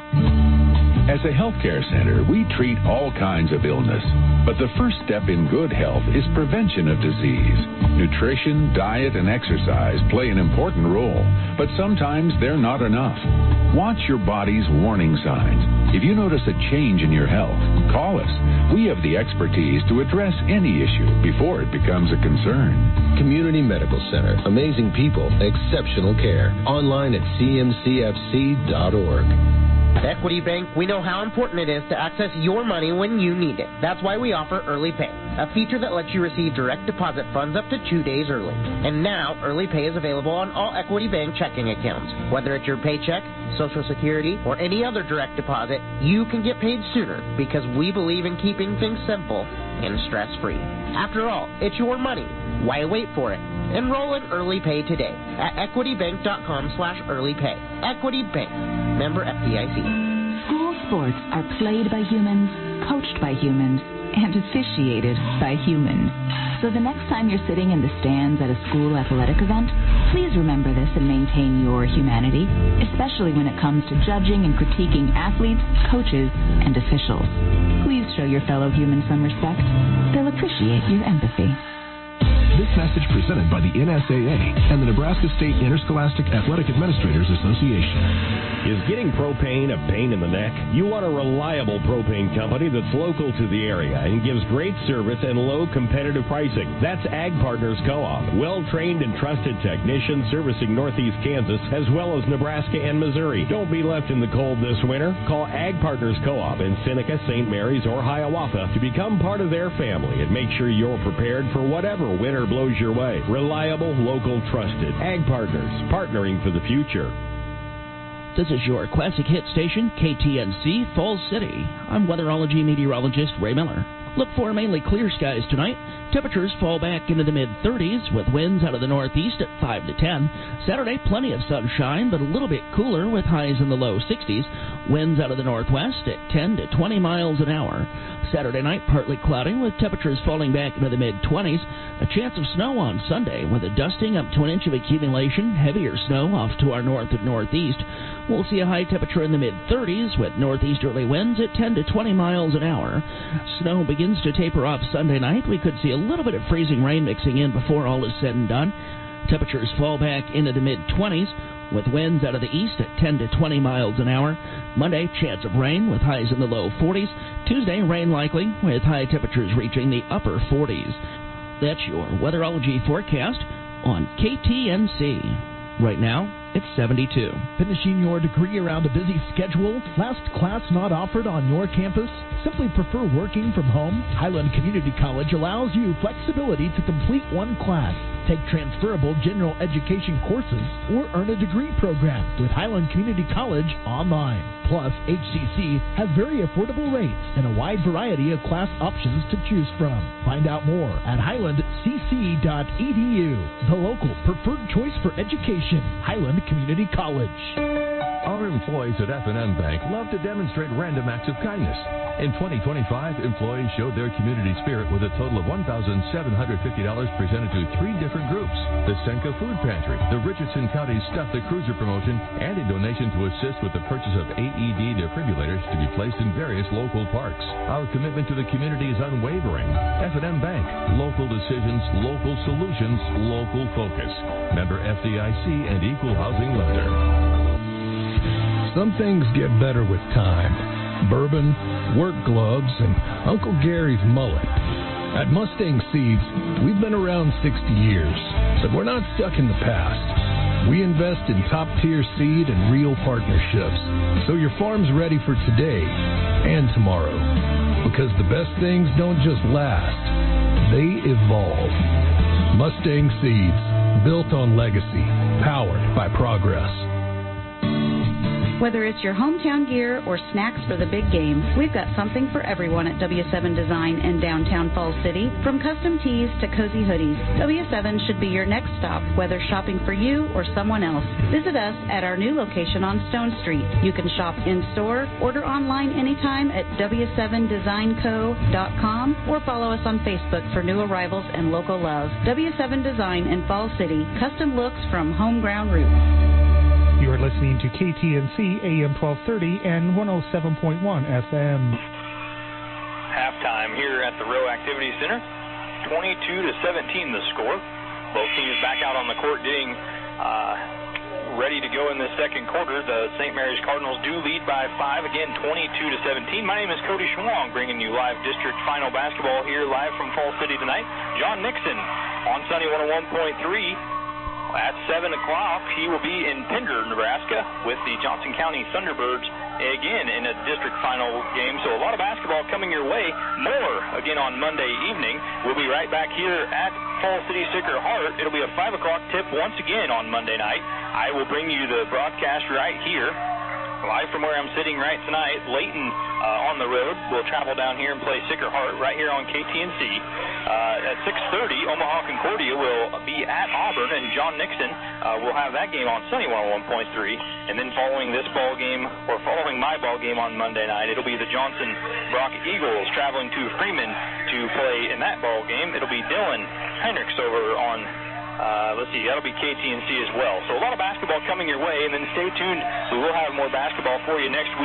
As a healthcare center, we treat all kinds of illness. But the first step in good health is prevention of disease. Nutrition, diet, and exercise play an important role, but sometimes they're not enough. Watch your body's warning signs. If you notice a change in your health, call us. We have the expertise to address any issue before it becomes a concern. Community Medical Center. Amazing people, exceptional care. Online at c m c f c dot org. Equity Bank, we know how important it is to access your money when you need it. That's why we offer Early Pay, a feature that lets you receive direct deposit funds up to two days early. And now, Early Pay is available on all Equity Bank checking accounts. Whether it's your paycheck, Social Security, or any other direct deposit, you can get paid sooner because we believe in keeping things simple and stress-free. After all, it's your money. Why wait for it? Enroll in Early Pay today at equitybank.com slash early pay. Equity Bank. Member F D I C. School sports are played by humans, coached by humans, and officiated by humans. So the next time you're sitting in the stands at a school athletic event, please remember this and maintain your humanity, especially when it comes to judging and critiquing athletes, coaches, and officials. Please show your fellow humans some respect. They'll appreciate your empathy. This message presented by the N S A A and the Nebraska State Interscholastic Athletic Administrators Association. Is getting propane a pain in the neck? You want a reliable propane company that's local to the area and gives great service and low competitive pricing. That's Ag Partners Co-op. Well-trained and trusted technicians servicing Northeast Kansas as well as Nebraska and Missouri. Don't be left in the cold this winter. Call Ag Partners Co-op in Seneca, Saint Mary's, or Hiawatha to become part of their family and make sure you're prepared for whatever winter blows your way. Reliable, local, trusted. Ag Partners, partnering for the future. This is your classic hit station, K T N C, Falls City. I'm weatherology meteorologist Ray Miller. Look for mainly clear skies tonight. Temperatures fall back into the mid-thirties with winds out of the northeast at five to ten. Saturday, plenty of sunshine, but a little bit cooler with highs in the low sixties. Winds out of the northwest at ten to twenty miles an hour. Saturday night, partly cloudy with temperatures falling back into the mid-twenties. A chance of snow on Sunday with a dusting up to an inch of accumulation. Heavier snow off to our north and northeast. We'll see a high temperature in the mid-thirties with northeasterly winds at ten to twenty miles an hour. Snow begins to taper off Sunday night. We could see a little bit of freezing rain mixing in before all is said and done. Temperatures fall back into the mid-twenties with winds out of the east at ten to twenty miles an hour. Monday, chance of rain with highs in the low forties. Tuesday, rain likely with high temperatures reaching the upper forties. That's your weatherology forecast on K T N C. Right now, it's seventy-two. Finishing your degree around a busy schedule? Last class not offered on your campus? Simply prefer working from home? Highland Community College allows you flexibility to complete one class, take transferable general education courses, or earn a degree program with Highland Community College online. Plus, H C C has very affordable rates and a wide variety of class options to choose from. Find out more at highland c c dot e d u, the local preferred choice for education, Highland Community College. Our employees at F and M Bank love to demonstrate random acts of kindness. In twenty twenty-five, employees showed their community spirit with a total of one thousand seven hundred fifty dollars presented to three different groups: the Senka Food Pantry, the Richardson County Stuff the Cruiser promotion, and a donation to assist with the purchase of A E D defibrillators to be placed in various local parks. Our commitment to the community is unwavering. F and M Bank, local decisions, local solutions, local focus. Member F D I C and Equal Housing Lender. Some things get better with time. Bourbon, work gloves, and Uncle Gary's mullet. At Mustang Seeds, we've been around sixty years, but we're not stuck in the past. We invest in top-tier seed and real partnerships, so your farm's ready for today and tomorrow. Because the best things don't just last, they evolve. Mustang Seeds, built on legacy, powered by progress. Whether it's your hometown gear or snacks for the big game, we've got something for everyone at W seven Design in downtown Falls City. From custom tees to cozy hoodies, W seven should be your next stop, whether shopping for you or someone else. Visit us at our new location on Stone Street. You can shop in-store, order online anytime at w seven design co dot com, or follow us on Facebook for new arrivals and local love. W seven Design in Falls City, custom looks from homegrown roots. You are listening to K T N C A M twelve thirty and one oh seven point one F M. Halftime here at the Rowe Activity Center. twenty-two to seventeen the score. Both teams back out on the court getting uh, ready to go in the second quarter. The Saint Mary's Cardinals do lead by five, again twenty-two to seventeen. My name is Cody Schwong, bringing you live district final basketball here live from Falls City tonight. John Nixon on Sunny one oh one point three. At seven o'clock, he will be in Pender, Nebraska, with the Johnson County Thunderbirds again in a district final game. So a lot of basketball coming your way. More again on Monday evening. We'll be right back here at Falls City Sacred Heart. It'll be a five o'clock tip once again on Monday night. I will bring you the broadcast right here. Live from where I'm sitting right tonight, Layton uh, on the road will travel down here and play Sacred Heart right here on K T N C. Uh, at six thirty, Omaha Concordia will be at Auburn, and John Nixon uh, will have that game on Sunny one oh one point three. And then following this ball game, or following my ball game on Monday night, it'll be the Johnson Brock Eagles traveling to Freeman to play in that ball game. It'll be Dylan Heinrichs over on Uh, let's see, that'll be K T N C as well. So a lot of basketball coming your way, and then stay tuned. We will have more basketball for you next week.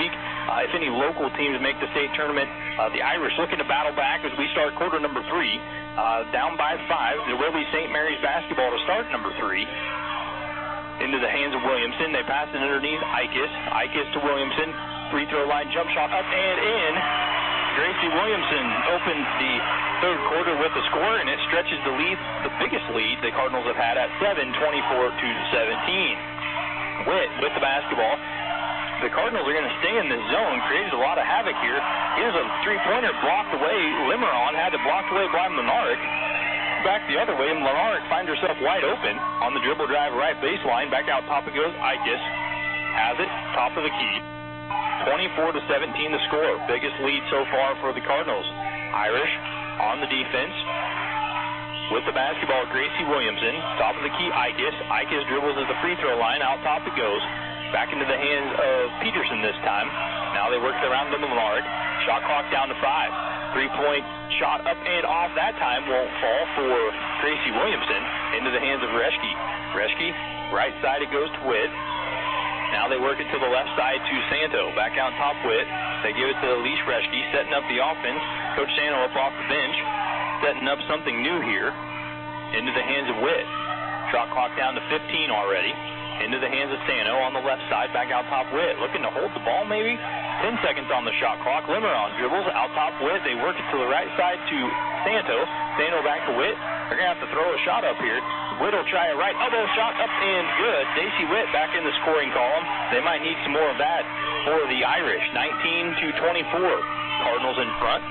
uh, if any local teams make the state tournament. Uh, the Irish looking to battle back as we start quarter number three. Uh, down by five. There will be Saint Mary's basketball to start number three. Into the hands of Williamson. They pass it underneath Ikes. Ikes to Williamson. Free throw line jump shot up and in. Gracie Williamson opens the third quarter with a score, and it stretches the lead, the biggest lead the Cardinals have had at seven, twenty-four to seventeen. Witt with the basketball. The Cardinals are going to stay in this zone. Created a lot of havoc here. Here's a three-pointer blocked away. Limeron had it blocked away by Menard. Back the other way, and Lenard finds herself wide open on the dribble drive right baseline. Back out top it goes. Ikes has it, top of the key. twenty-four to seventeen the score. Biggest lead so far for the Cardinals. Irish on the defense. With the basketball, Gracie Williamson. Top of the key, Ikes. Ikes dribbles at the free throw line. Out top it goes. Back into the hands of Peterson this time. Now they work it around to Menard. Shot clock down to five. Three-point shot up and off that time won't fall for Gracie Williamson. Into the hands of Reschke. Reschke, right side it goes to Witt. Now they work it to the left side to Santo. Back out top Witt. They give it to Elise Reschke, setting up the offense. Coach Santo up off the bench, setting up something new here. Into the hands of Witt. Shot clock down to fifteen already. Into the hands of Sano on the left side, back out top Witt. Looking to hold the ball maybe. Ten seconds on the shot clock. Limeron dribbles out top Witt. They work it to the right side to Santo. Santo back to Witt. They're going to have to throw a shot up here. Witt will try a right elbow shot up and good. Daisy Witt back in the scoring column. They might need some more of that for the Irish. nineteen to twenty-four. Cardinals in front.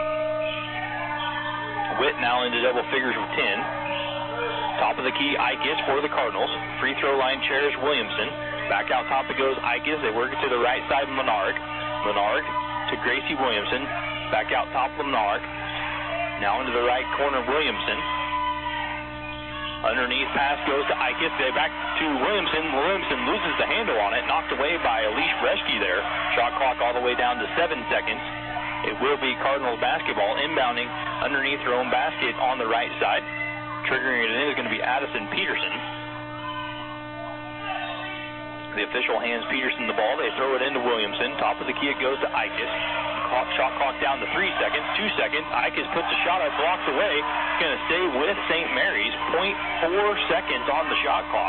Witt now into double figures with ten. Top of the key, Ikes for the Cardinals. Free throw line, Cherish Williamson. Back out top it goes, Ikes. They work it to the right side, Menard. Menard to Gracie Williamson. Back out top, Menard. Now into the right corner, Williamson. Underneath pass goes to Ikes. They back to Williamson. Williamson loses the handle on it. Knocked away by Elise Reschke there. Shot clock all the way down to seven seconds. It will be Cardinals basketball. Inbounding underneath their own basket on the right side. Triggering it in is going to be Addison Peterson. The official hands Peterson the ball. They throw it into Williamson. Top of the key it goes to Ikes. Clock, shot clock down to three seconds, two seconds. Ikes puts the shot up, blocks away. It's going to stay with Saint Mary's. point four seconds on the shot clock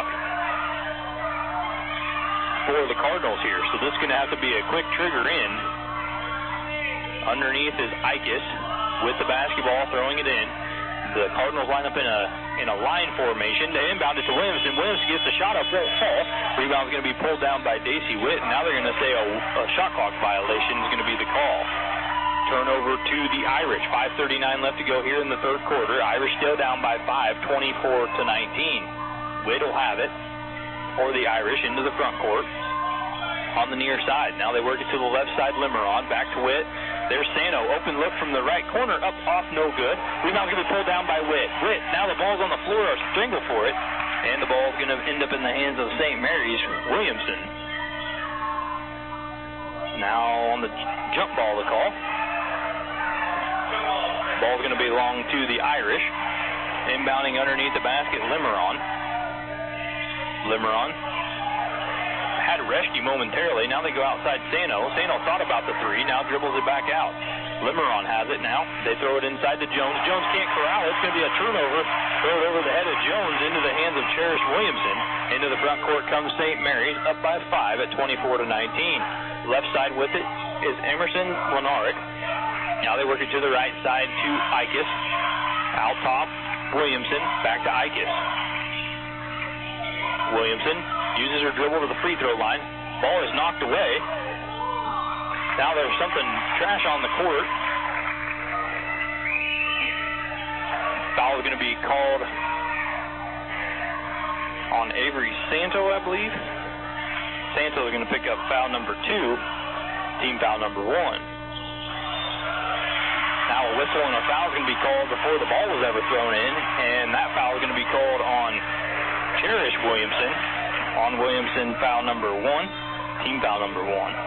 for the Cardinals here. So this is going to have to be a quick trigger in. Underneath is Ikes with the basketball, throwing it in. The Cardinals line up in a in a line formation. They inbound it to Williamson. Williamson gets the shot up, won't fall. Rebound's going to be pulled down by Daisy Witt. And now they're going to say a, a shot clock violation is going to be the call. Turnover to the Irish. five thirty-nine left to go here in the third quarter. Irish still down by five, twenty-four to nineteen. Witt will have it for the Irish into the front court on the near side. Now they work it to the left side. Limeron back to Witt. There's Sano. Open look from the right corner. Up, off, no good. Rebound's going to be pulled down by Witt. Witt, now the ball's on the floor. A strangle for it. And the ball's going to end up in the hands of Saint Mary's. Williamson. Now on the jump ball to call. Ball's going to be long to the Irish. Inbounding underneath the basket, Limeron. Limeron. Had Reschke momentarily. Now they go outside Sano. Sano thought about the three. Now dribbles it back out. Limeron has it now. They throw it inside to Jones. Jones can't corral it. It's going to be a turnover. Throw it over the head of Jones into the hands of Cherish Williamson. Into the front court comes Saint Mary's, up by five at twenty-four to nineteen. Left side with it is Emerson Lenard. Now they work it to the right side to Ikes. Out top, Williamson. Back to Ikes. Williamson uses her dribble to the free throw line. Ball is knocked away. Now there's something trash on the court. Foul is going to be called on Avery Santo, I believe. Santo is going to pick up foul number two, team foul number one. Now a whistle and a foul is going to be called before the ball was ever thrown in, and that foul is going to be called on Cherish Williamson. On Williamson, foul number one, team foul number one.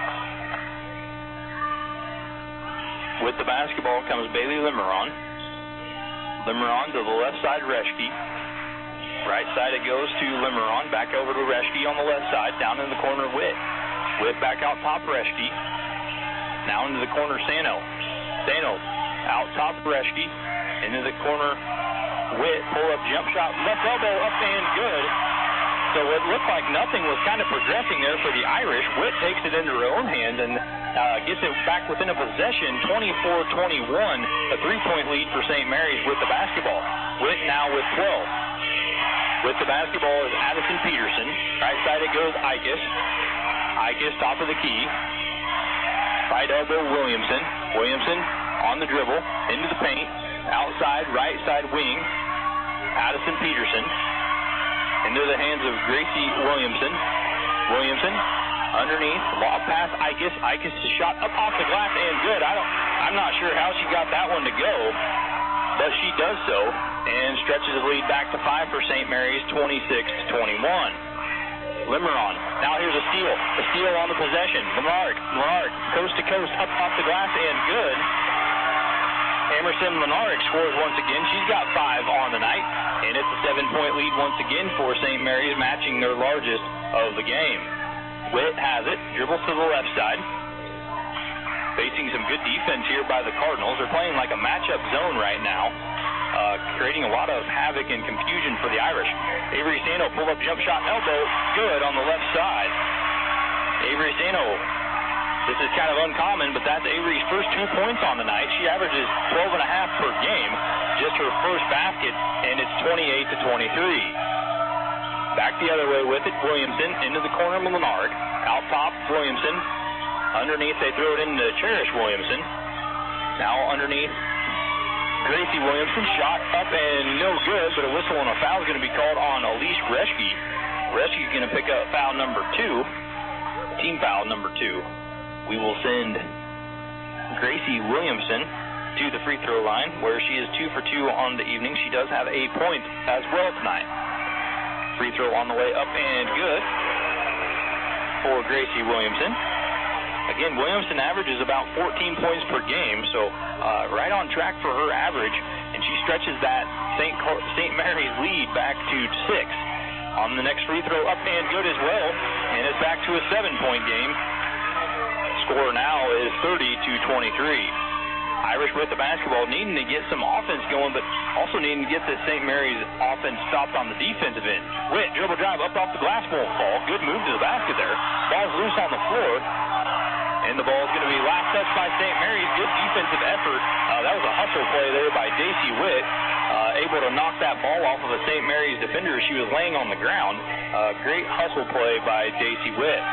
With the basketball comes Bailey Limeron. Limeron to the left side, Reschke. Right side it goes to Limeron. Back over to Reschke on the left side, down in the corner, Witt. Witt back out top, Reschke. Now into the corner, Sano. Sano out top, Reschke. Into the corner, Witt, pull-up jump shot, left elbow, up and good. So it looked like nothing was kind of progressing there for the Irish. Witt takes it into her own hands and uh, gets it back within a possession, twenty-four twenty-one, a three-point lead for Saint Mary's with the basketball. Witt now with twelve. With the basketball is Addison Peterson. Right side it goes Ikes. Ikes top of the key. Right elbow Williamson. Williamson on the dribble, into the paint. Outside, right side wing. Addison Peterson. Into the hands of Gracie Williamson. Williamson underneath, lob pass Ikes. Ikes' shot up off the glass and good. I don't, I'm not sure how she got that one to go, but she does so and stretches the lead back to five for Saint Mary's, twenty-six to twenty-one. Limeron. Now here's a steal. A steal on the possession. Lenard. Lenard coast to coast up off the glass and good. Emerson Lenard scores once again. She's got five on the night, and it's a seven-point lead once again for Saint Mary's, matching their largest of the game. Witt has it, dribbles to the left side. Facing some good defense here by the Cardinals. They're playing like a matchup zone right now, uh, creating a lot of havoc and confusion for the Irish. Avery Sano, pull-up jump shot, elbow, good on the left side. Avery Sano. This is kind of uncommon, but that's Avery's first two points on the night. She averages twelve and a half per game, just her first basket, and it's twenty-eight to twenty-three. Back the other way with it, Williamson into the corner, Menard. Out top, Williamson. Underneath, they throw it into Cherish Williamson. Now underneath, Gracie Williamson. Shot up and no good, but a whistle and a foul is going to be called on Elise Reschke. Reschke's going to pick up foul number two, team foul number two. We will send Gracie Williamson to the free throw line, where she is two for two on the evening. She does have eight points as well tonight. Free throw on the way up and good for Gracie Williamson. Again, Williamson averages about fourteen points per game, so uh, right on track for her average, and she stretches that Saint Saint Mary's lead back to six. On the next free throw, up and good as well, and it's back to a seven-point game. Score now is thirty to twenty-three. Irish with the basketball, needing to get some offense going, but also needing to get this Saint Mary's offense stopped on the defensive end. Witt, dribble drive up off the glass, won't fall. Good move to the basket there. Ball's loose on the floor, and the ball is going to be last touched by Saint Mary's. Good defensive effort. Uh, that was a hustle play there by Daisy Witt, uh, able to knock that ball off of a Saint Mary's defender. She was laying on the ground. Uh, great hustle play by Daisy Witt.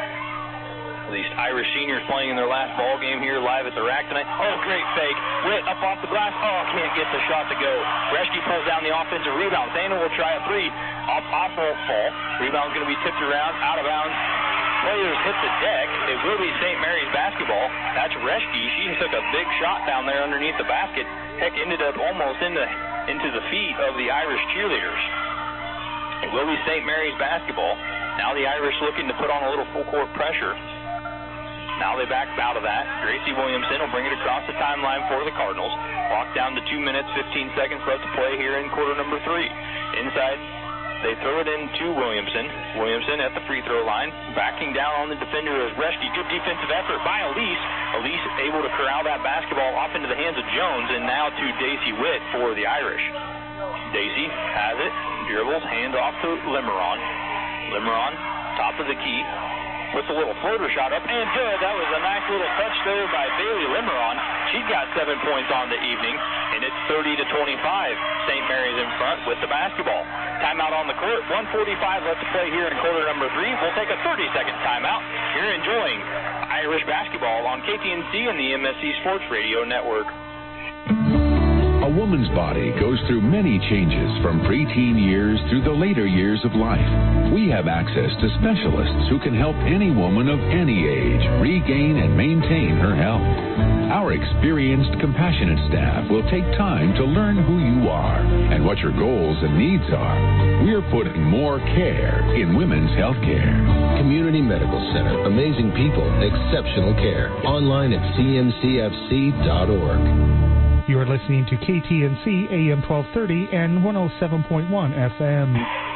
These Irish seniors playing in their last ball game here live at the rack tonight. Oh, great fake. Witt up off the glass. Oh, can't get the shot to go. Reschke pulls down the offensive rebound. Thana will try a three. Off, off won't fall. Rebound's going to be tipped around, out of bounds. Players hit the deck. It will be Saint Mary's basketball. That's Reschke. She took a big shot down there underneath the basket. Heck, ended up almost into, into the feet of the Irish cheerleaders. It will be Saint Mary's basketball. Now the Irish looking to put on a little full court pressure. Now they back out of that. Gracie Williamson will bring it across the timeline for the Cardinals. Clock down to two minutes, fifteen seconds left to play here in quarter number three. Inside, they throw it in to Williamson. Williamson at the free throw line. Backing down on the defender is Reschke. Good defensive effort by Elise. Elise able to corral that basketball off into the hands of Jones, and now to Daisy Witt for the Irish. Daisy has it, dribbles, hand off to Limeron. Limeron, top of the key. With a little floater shot up and good. That was a nice little touch there by Bailey Limeron. She's got seven points on the evening, and it's thirty to twenty-five. Saint Mary's in front with the basketball. Timeout on the court. one forty-five left to play here in quarter number three. We'll take a thirty-second timeout. You're enjoying Irish basketball on K T N C and the M S C Sports Radio Network. A woman's body goes through many changes from preteen years through the later years of life. We have access to specialists who can help any woman of any age regain and maintain her health. Our experienced, compassionate staff will take time to learn who you are and what your goals and needs are. We're putting more care in women's health care. Community Medical Center. Amazing people, exceptional care. Online at C M C F C dot org. You are listening to K T N C A M twelve thirty and one oh seven point one F M.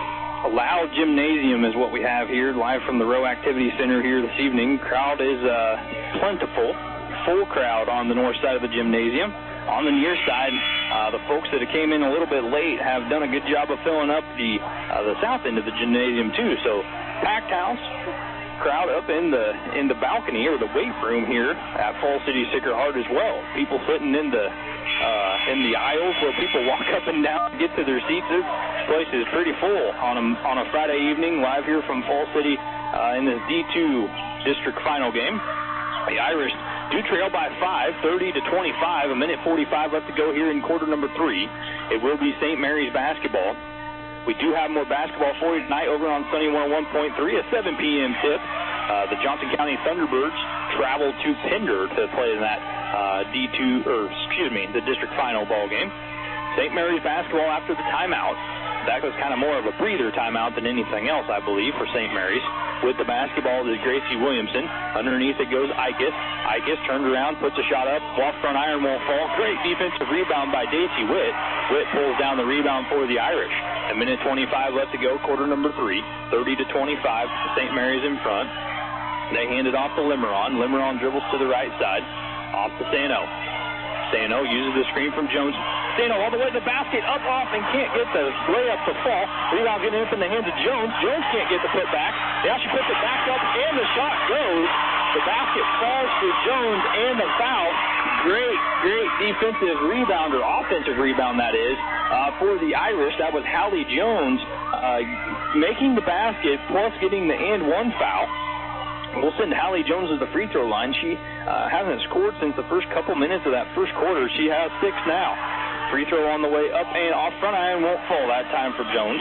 A loud gymnasium is what we have here, live from the Row Activity Center here this evening. Crowd is uh, plentiful, full crowd on the north side of the gymnasium. On the near side, uh, the folks that came in a little bit late have done a good job of filling up the uh, the south end of the gymnasium too. So packed house. Crowd up in the in the balcony or the weight room here at Fall City Sacred Heart as well. People sitting in the uh, in the aisles where people walk up and down to get to their seats. This place is pretty full on a on a Friday evening, live here from Fall City uh, in this D two district final game. The Irish do trail by five, thirty to twenty-five. A minute forty-five left to go here in quarter number three. It will be Saint Mary's basketball. We do have more basketball for you tonight over on Sunny one oh one point three, a seven p.m. tip. Uh, the Johnson County Thunderbirds travel to Pender to play in that uh, D two, or excuse me, the district final ball game. Saint Mary's basketball after the timeout. That was kind of more of a breather timeout than anything else, I believe, for Saint Mary's. With the basketball is Gracie Williamson. Underneath it goes Ikes. Ikes turned around, puts a shot up. Off front iron won't fall. Great defensive rebound by Daisy Witt. Witt pulls down the rebound for the Irish. A minute twenty-five left to go, quarter number three. thirty to twenty-five. Saint Mary's in front. They hand it off to Limeron. Limeron dribbles to the right side. Off to Sano. Sano uses the screen from Jones. Sano all the way to the basket, up off, and can't get the layup to fall. Rebound getting up in the hands of Jones. Jones can't get the put back. Now she puts it back up, and the shot goes. The basket falls for Jones, and the foul. Great, great defensive rebound, or offensive rebound, that is, uh, for the Irish. That was Hallie Jones uh, making the basket, plus getting the and one foul. We'll send Hallie Jones to the free throw line. She uh, hasn't scored since the first couple minutes of that first quarter. She has six now. Free throw on the way up and off front iron won't fall that time for Jones.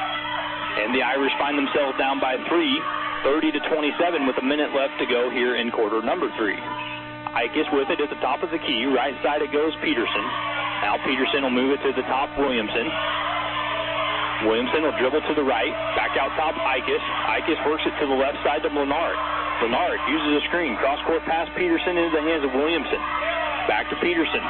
And the Irish find themselves down by three, thirty to twenty-seven with a minute left to go here in quarter number three. Ikes with it at the top of the key. Right side it goes Peterson. Now Peterson will move it to the top, Williamson. Williamson will dribble to the right. Back out top, Ikes. Ikes works it to the left side to Lenard. Lenard uses a screen. Cross-court pass Peterson into the hands of Williamson. Back to Peterson.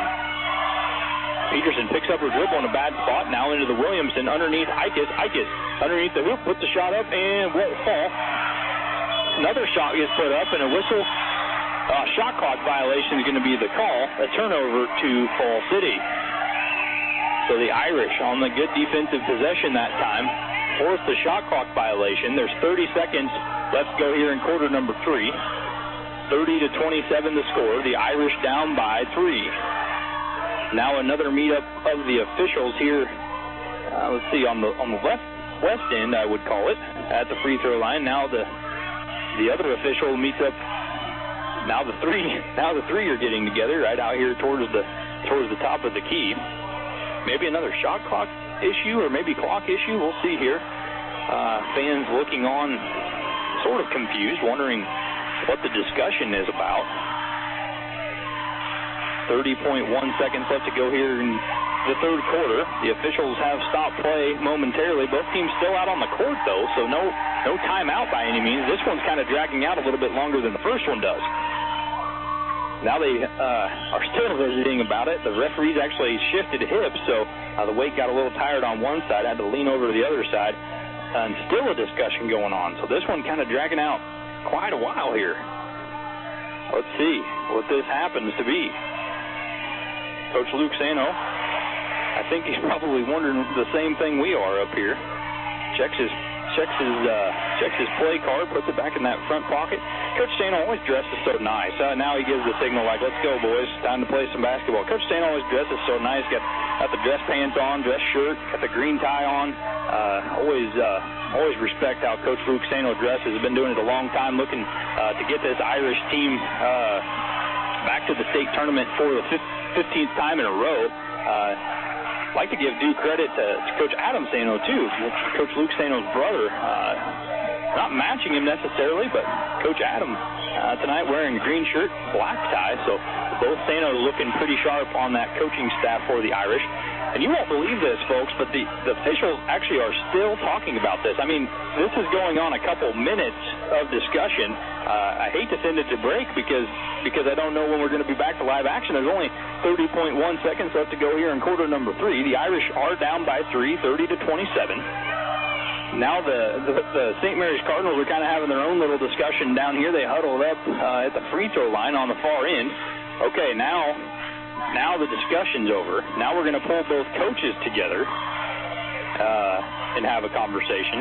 Peterson picks up her dribble in a bad spot. Now into the Williamson underneath Ikes. Ikes underneath the hoop, puts the shot up and won't fall. Another shot gets put up and a whistle. Uh, shot clock violation is going to be the call. A turnover to Fall City. So the Irish on the good defensive possession that time forced the shot clock violation. There's thirty seconds left to go here in quarter number three. thirty to twenty-seven the score. The Irish down by three. Now another meetup of the officials here. Uh, let's see, on the on the left west end, I would call it, at the free throw line. Now the the other official meets up. Now the three now the three are getting together right out here towards the towards the top of the key. Maybe another shot clock issue or maybe clock issue. We'll see here. Uh, fans looking on sort of confused, wondering what the discussion is about. thirty point one seconds left to go here in the third quarter. The officials have stopped play momentarily. Both teams still out on the court, though, so no, no timeout by any means. This one's kind of dragging out a little bit longer than the first one does. Now they uh, are still visiting about it. The referees actually shifted hips, so uh, the weight got a little tired on one side, had to lean over to the other side, and still a discussion going on. So this one kind of dragging out quite a while here. Let's see what this happens to be. Coach Luke Sano, I think he's probably wondering the same thing we are up here. Checks his checks his uh, checks his play card, puts it back in that front pocket. Coach Sano always dresses so nice. Uh, now he gives the signal like, let's go, boys. Time to play some basketball. Coach Sano always dresses so nice. Got, got the dress pants on, dress shirt, got the green tie on. Uh, always uh, always respect how Coach Luke Sano dresses. Has been doing it a long time, looking uh, to get this Irish team uh, back to the state tournament for the fifteenth time in a row. Uh, I'd like to give due credit to, to Coach Adam Sano, too, Coach Luke Sano's brother. Uh, not matching him necessarily, but Coach Adam uh, tonight wearing a green shirt, black tie, so both Sano looking pretty sharp on that coaching staff for the Irish. And you won't believe this, folks, but the, the officials actually are still talking about this. I mean, this is going on a couple minutes of discussion. Uh, I hate to send it to break because because I don't know when we're going to be back to live action. There's only thirty point one seconds left to go here in quarter number three. The Irish are down by three, thirty to twenty-seven. now the, the, the Saint Mary's Cardinals are kind of having their own little discussion down here. They huddled up uh, at the free throw line on the far end. Okay, now, now the discussion's over. Now we're going to pull both coaches together uh, and have a conversation.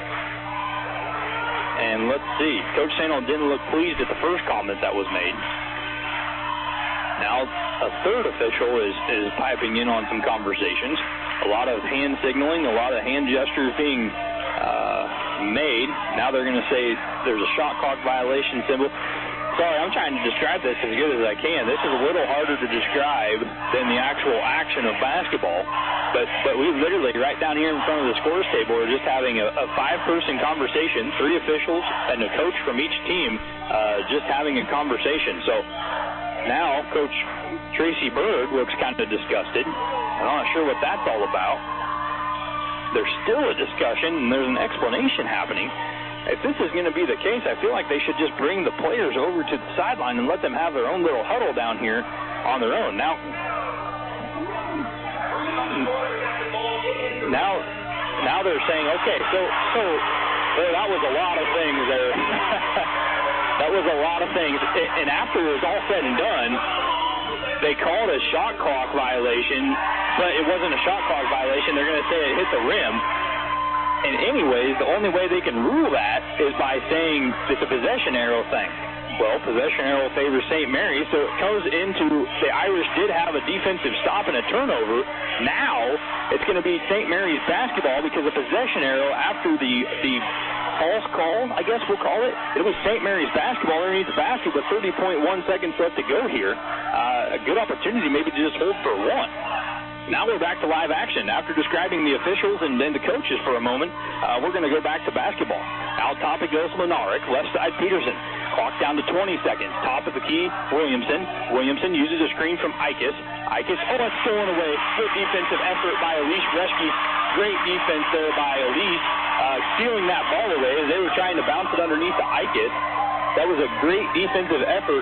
And let's see. Coach Sano didn't look pleased at the first comment that was made. Now a third official is, is piping in on some conversations. A lot of hand signaling, a lot of hand gestures being uh, made. Now they're going to say there's a shot clock violation symbol. Sorry, I'm trying to describe this as good as I can. This is a little harder to describe than the actual action of basketball. But but we literally, right down here in front of the scores table, are just having a, a five-person conversation, three officials and a coach from each team uh, just having a conversation. So now Coach Tracy Berg looks kind of disgusted. I'm not sure what that's all about. There's still a discussion, and there's an explanation happening. If this is going to be the case, I feel like they should just bring the players over to the sideline and let them have their own little huddle down here on their own. Now, now, now they're saying, okay, so, so, boy, that was a lot of things there. That was a lot of things. And after it was all said and done, they called a shot clock violation, but it wasn't a shot clock violation. They're going to say it hit the rim. And anyways, the only way they can rule that is by saying it's a possession arrow thing. Well, possession arrow favors Saint Mary, so it goes into the Irish did have a defensive stop and a turnover. Now it's going to be Saint Mary's basketball because a possession arrow after the the false call, I guess we'll call it. It was Saint Mary's basketball underneath the basket with thirty point one seconds left to go here. Uh, a good opportunity maybe to just hold for one. Now we're back to live action. After describing the officials and then the coaches for a moment, uh, we're going to go back to basketball. Out top it goes Lenaric, left side Peterson. Clock down to twenty seconds. Top of the key, Williamson. Williamson uses a screen from Ikes. Ikes, oh, that's stolen away. Good defensive effort by Elise Reschke. Great defense there by Elise, uh, stealing that ball away as they were trying to bounce it underneath to Ikes. That was a great defensive effort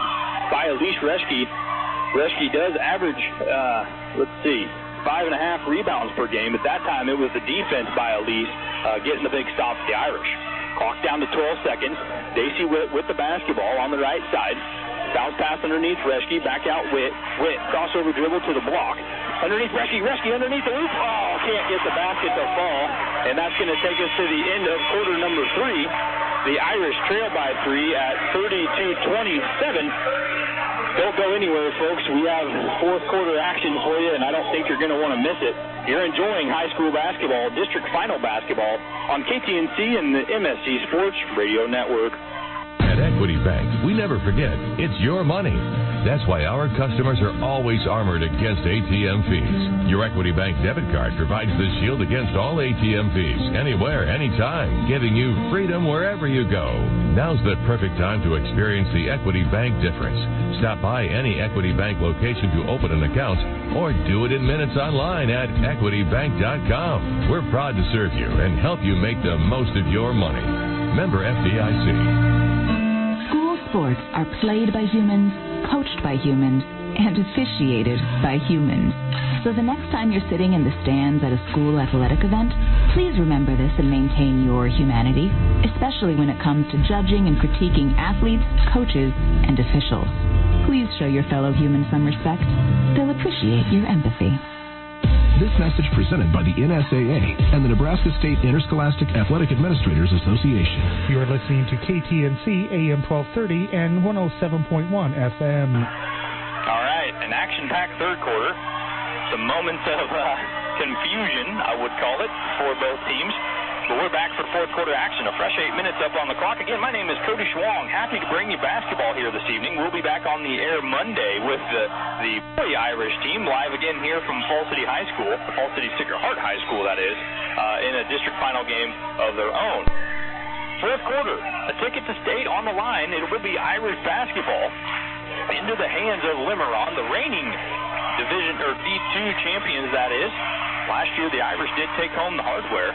by Elise Reschke. Reschke does average, uh, let's see, five and a half rebounds per game. At that time, it was the defense by Elise uh, getting the big stop for the Irish. Clock down to twelve seconds. Daisy Witt with the basketball on the right side. Bounce pass underneath Reschke. Back out Witt. Witt, crossover dribble to the block. Underneath Reschke. Reschke underneath the loop. Oh, can't get the basket to fall. And that's going to take us to the end of quarter number three. The Irish trail by three at thirty-two twenty-seven. Don't go anywhere, folks. We have fourth quarter action for you, and I don't think you're going to want to miss it. You're enjoying high school basketball, district final basketball on K T N C and the M S C Sports Radio Network. At Equity Bank, we never forget, it's your money. That's why our customers are always armored against A T M fees. Your Equity Bank debit card provides the shield against all A T M fees, anywhere, anytime, giving you freedom wherever you go. Now's the perfect time to experience the Equity Bank difference. Stop by any Equity Bank location to open an account, or do it in minutes online at equity bank dot com. We're proud to serve you and help you make the most of your money. Member F D I C. School sports are played by humans, coached by humans, and officiated by humans. So the next time you're sitting in the stands at a school athletic event, please remember this and maintain your humanity, especially when it comes to judging and critiquing athletes, coaches, and officials. Please show your fellow humans some respect. They'll appreciate your empathy. This message presented by the N S A A and the Nebraska State Interscholastic Athletic Administrators Association. You are listening to K T N C A M twelve thirty and one oh seven point one F M. All right, an action-packed third quarter. Some moments of uh, confusion, I would call it, for both teams. But we're back for fourth quarter action. A fresh eight minutes up on the clock. Again, my name is Cody Schwong. Happy to bring you basketball here this evening. We'll be back on the air Monday with the, the boy Irish team live again here from Fall City High School, Fall City Sacred Heart High School, that is, uh, in a district final game of their own. Fourth quarter, a ticket to state on the line. It will be Irish basketball into the hands of Limeron, the reigning Division or D two champions, that is. Last year, the Irish did take home the hardware.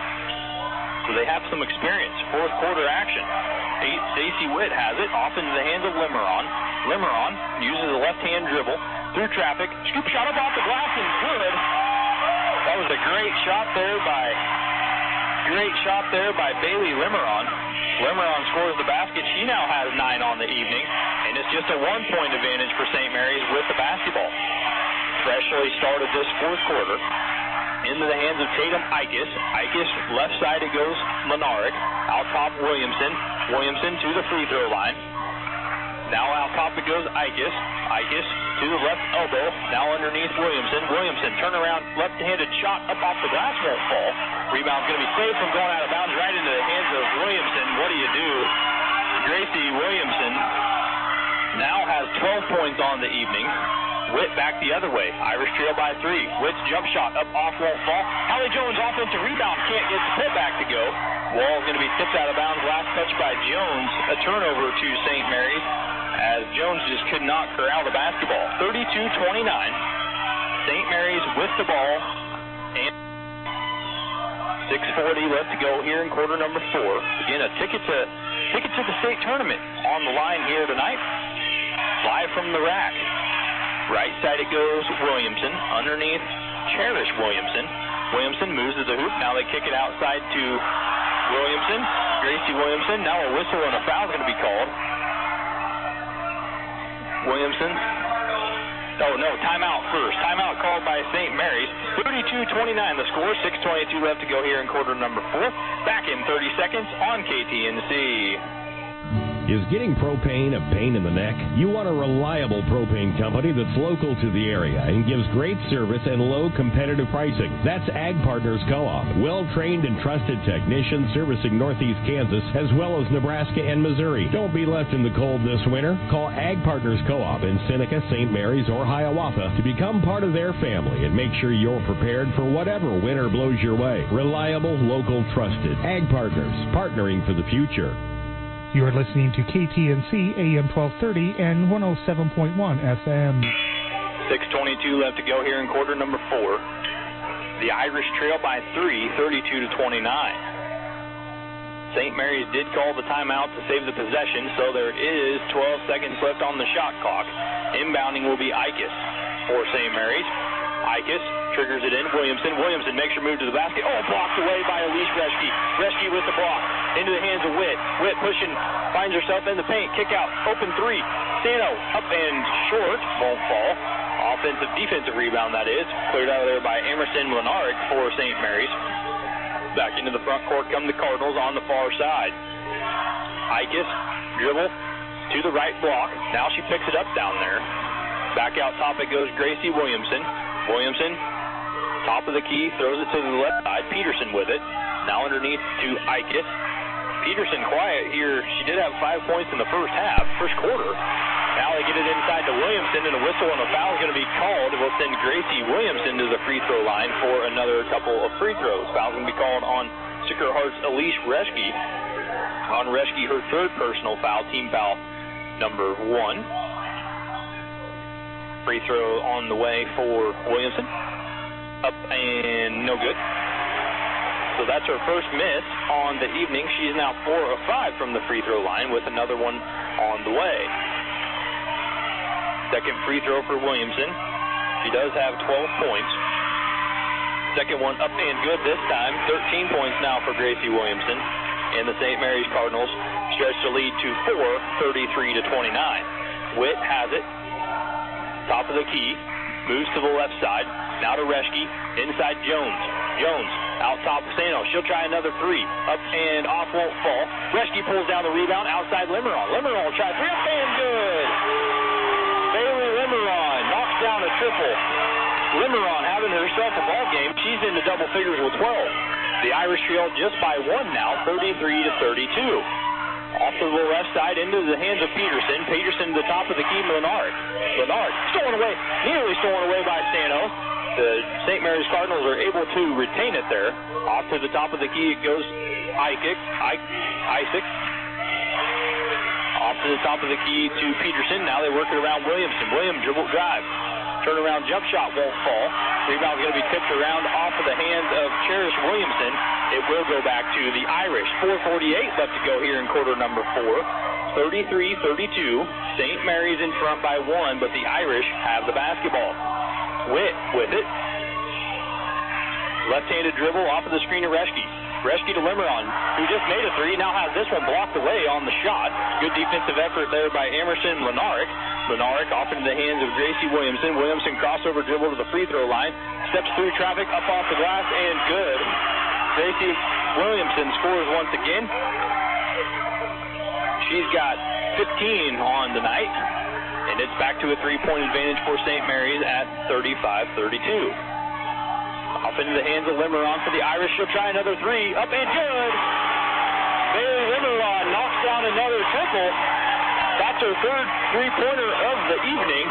So they have some experience. Fourth quarter action. Stacey Witt has it off into the hands of Limeron. Limeron uses a left-hand dribble through traffic. Scoop shot up off the glass and good. That was a great shot there by Great shot there by Bailey Limeron. Limeron scores the basket. She now has nine on the evening, and it's just a one-point advantage for Saint Mary's with the basketball. Freshly started this fourth quarter. Into the hands of Tatum Ikes. Ikes, left side it goes Lenaric. Out top Williamson. Williamson to the free throw line. Now out top it goes Ikes. Ikes to the left elbow. Now underneath Williamson. Williamson, turn around, left-handed shot up off the glass, won't fall. Rebound's going to be safe from going out of bounds right into the hands of Williamson. What do you do? Gracie Williamson now has twelve points on the evening. Witt back the other way. Irish trail by three. Witt's jump shot up off won't fall. Hallie Jones offensive rebound. Can't get the putback to go. Wall's going to be tipped out of bounds. Last touch by Jones. A turnover to Saint Mary's as Jones just could not corral the basketball. thirty-two twenty-nine. Saint Mary's with the ball. And six forty left to go here in quarter number four. Again, a ticket to ticket to the state tournament on the line here tonight. Live from the rack. Right side it goes Williamson. Underneath Cherish Williamson. Williamson moves to the hoop. Now they kick it outside to Williamson. Gracie Williamson. Now a whistle and a foul is going to be called. Williamson. Oh, no, timeout first. Timeout called by Saint Mary's. thirty-two twenty-nine the score. six twenty-two left to go here in quarter number four. Back in thirty seconds on K T N C. Is getting propane a pain in the neck? You want a reliable propane company that's local to the area and gives great service and low competitive pricing. That's Ag Partners Co-op. Well-trained and trusted technicians servicing northeast Kansas as well as Nebraska and Missouri. Don't be left in the cold this winter. Call Ag Partners Co-op in Seneca, Saint Mary's, or Hiawatha to become part of their family and make sure you're prepared for whatever winter blows your way. Reliable, local, trusted. Ag Partners, partnering for the future. You are listening to K T N C A M twelve thirty and one oh seven point one F M. six twenty-two left to go here in quarter number four. The Irish trail by three, thirty-two to twenty-nine. Saint Mary's did call the timeout to save the possession, so there is twelve seconds left on the shot clock. Inbounding will be Ikes for Saint Mary's. Ikes triggers it in. Williamson. Williamson makes her move to the basket. Oh, blocked away by Elise Reschke. Reschke with the block. Into the hands of Witt. Witt pushing, finds herself in the paint. Kick out. Open three. Sano up and short. Won't fall. Offensive, defensive rebound, that is. Cleared out of there by Emerson Lenaric for Saint Mary's. Back into the front court come the Cardinals on the far side. Ikes dribble to the right block. Now she picks it up down there. Back out top it goes Gracie Williamson. Williamson, top of the key, throws it to the left side. Peterson with it. Now underneath to Ikes. Peterson quiet here. She did have five points in the first half, first quarter. Now they get it inside to Williamson, and a whistle and a foul is going to be called. It will send Gracie Williamson to the free throw line for another couple of free throws. Foul's going to be called on Sacred Heart's Elise Reschke. On Reschke, her third personal foul, team foul number one. Free throw on the way for Williamson. Up and no good. So that's her first miss on the evening. She's now four of five from the free throw line with another one on the way. Second free throw for Williamson. She does have twelve points. Second one up and good this time. thirteen points now for Gracie Williamson. And the Saint Mary's Cardinals stretch the lead to four, thirty-three to twenty-nine. Witt has it. Top of the key, moves to the left side. Now to Reschke, inside Jones. Jones, out top Sano. She'll try another three. Up and off, won't fall. Reschke pulls down the rebound, outside Limeron. Limeron will try three, up and good. Bailey Limeron knocks down a triple. Limeron having herself a ball game. She's into double figures with twelve. The Irish trail just by one now, thirty-three to thirty-two. Off to the left side, into the hands of Peterson. Peterson to the top of the key, Lenard. Lenard stolen away, nearly stolen away by Sano. The Saint Mary's Cardinals are able to retain it there. Off to the top of the key, it goes Ikes. Isaac. Off to the top of the key to Peterson. Now they work it around Williamson. Williams dribble drive. Turnaround jump shot won't fall. Rebound's going to be tipped around off of the hands of Cherish Williamson. It will go back to the Irish. four forty-eight left to go here in quarter number four. thirty-three thirty-two. Saint Mary's in front by one, but the Irish have the basketball. Witt with it. Left-handed dribble off of the screen of Reschke. Reschke to Limeron, who just made a three, now has this one blocked away on the shot. Good defensive effort there by Emerson Lenaric. Lenaric off into the hands of Gracie Williamson. Williamson crossover dribble to the free throw line. Steps through traffic, up off the glass, and good. Gracie Williamson scores once again. She's got fifteen on the night, and it's back to a three-point advantage for Saint Mary's at thirty-five thirty-two. Off into the hands of Limeron for the Irish. She'll try another three. Up and good. Bailey Limeron knocks down another triple. That's her third three-pointer of the evening.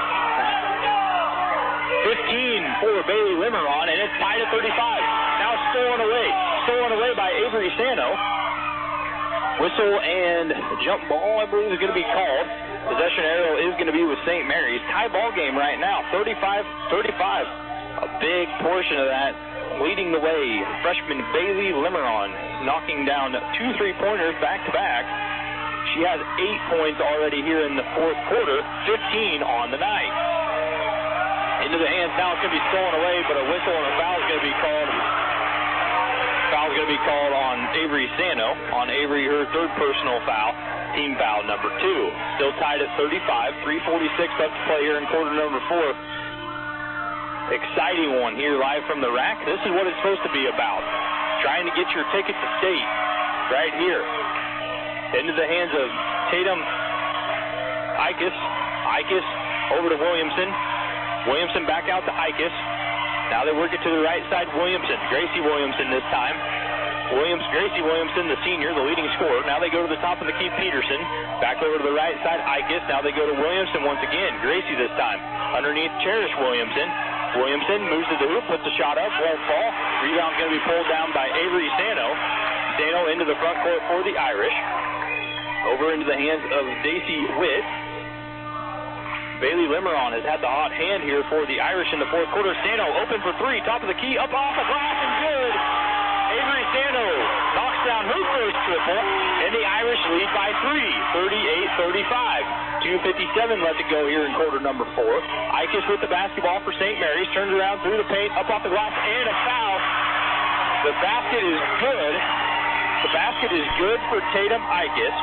fifteen for Bailey Limeron, and it's tied at thirty-five. Now stolen away. Stolen away by Avery Sano. Whistle and jump ball, I believe, is going to be called. Possession arrow is going to be with Saint Mary's. Tie ball game right now, thirty-five thirty-five. A big portion of that leading the way. Freshman Bailey Limeron knocking down two three-pointers back-to-back. She has eight points already here in the fourth quarter, fifteen on the night. Into the hands now, it's going to be stolen away, but a whistle and a foul is going to be called. Foul is going to be called on Avery Sano. On Avery, her third personal foul, team foul number two. Still tied at thirty-five, three forty-six left to play here in quarter number four. Exciting one here live from the rack. This is what it's supposed to be about. Trying to get your ticket to state right here. Into the hands of Tatum Ikes. Ikes over to Williamson. Williamson back out to Ikes. Now they work it to the right side. Williamson. Gracie Williamson this time. Williams, Gracie Williamson, the senior, the leading scorer. Now they go to the top of the key, Peterson. Back over to the right side, Ikes. Now they go to Williamson once again. Gracie this time. Underneath, Cherish Williamson. Williamson moves to the hoop, puts a shot up, won't fall. Rebound going to be pulled down by Avery Sano. Sano into the front court for the Irish. Over into the hands of Daisy Witt. Bailey Limeron has had the hot hand here for the Irish in the fourth quarter. Sano open for three, top of the key, up off the glass, and good. Avery Sano knocks down her first triple, and the Irish lead by three, thirty-eight thirty-five. two fifty-seven left to go here in quarter number four. Ikes with the basketball for Saint Mary's, turns around through the paint, up off the glass, and a foul. The basket is good. The basket is good for Tatum Ikes.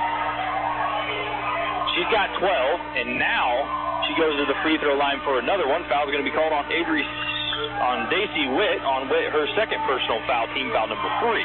She's got twelve, and now she goes to the free throw line for another one. Foul is going to be called on Avery, on Daisy Witt, on Witt, her second personal foul, team foul number three.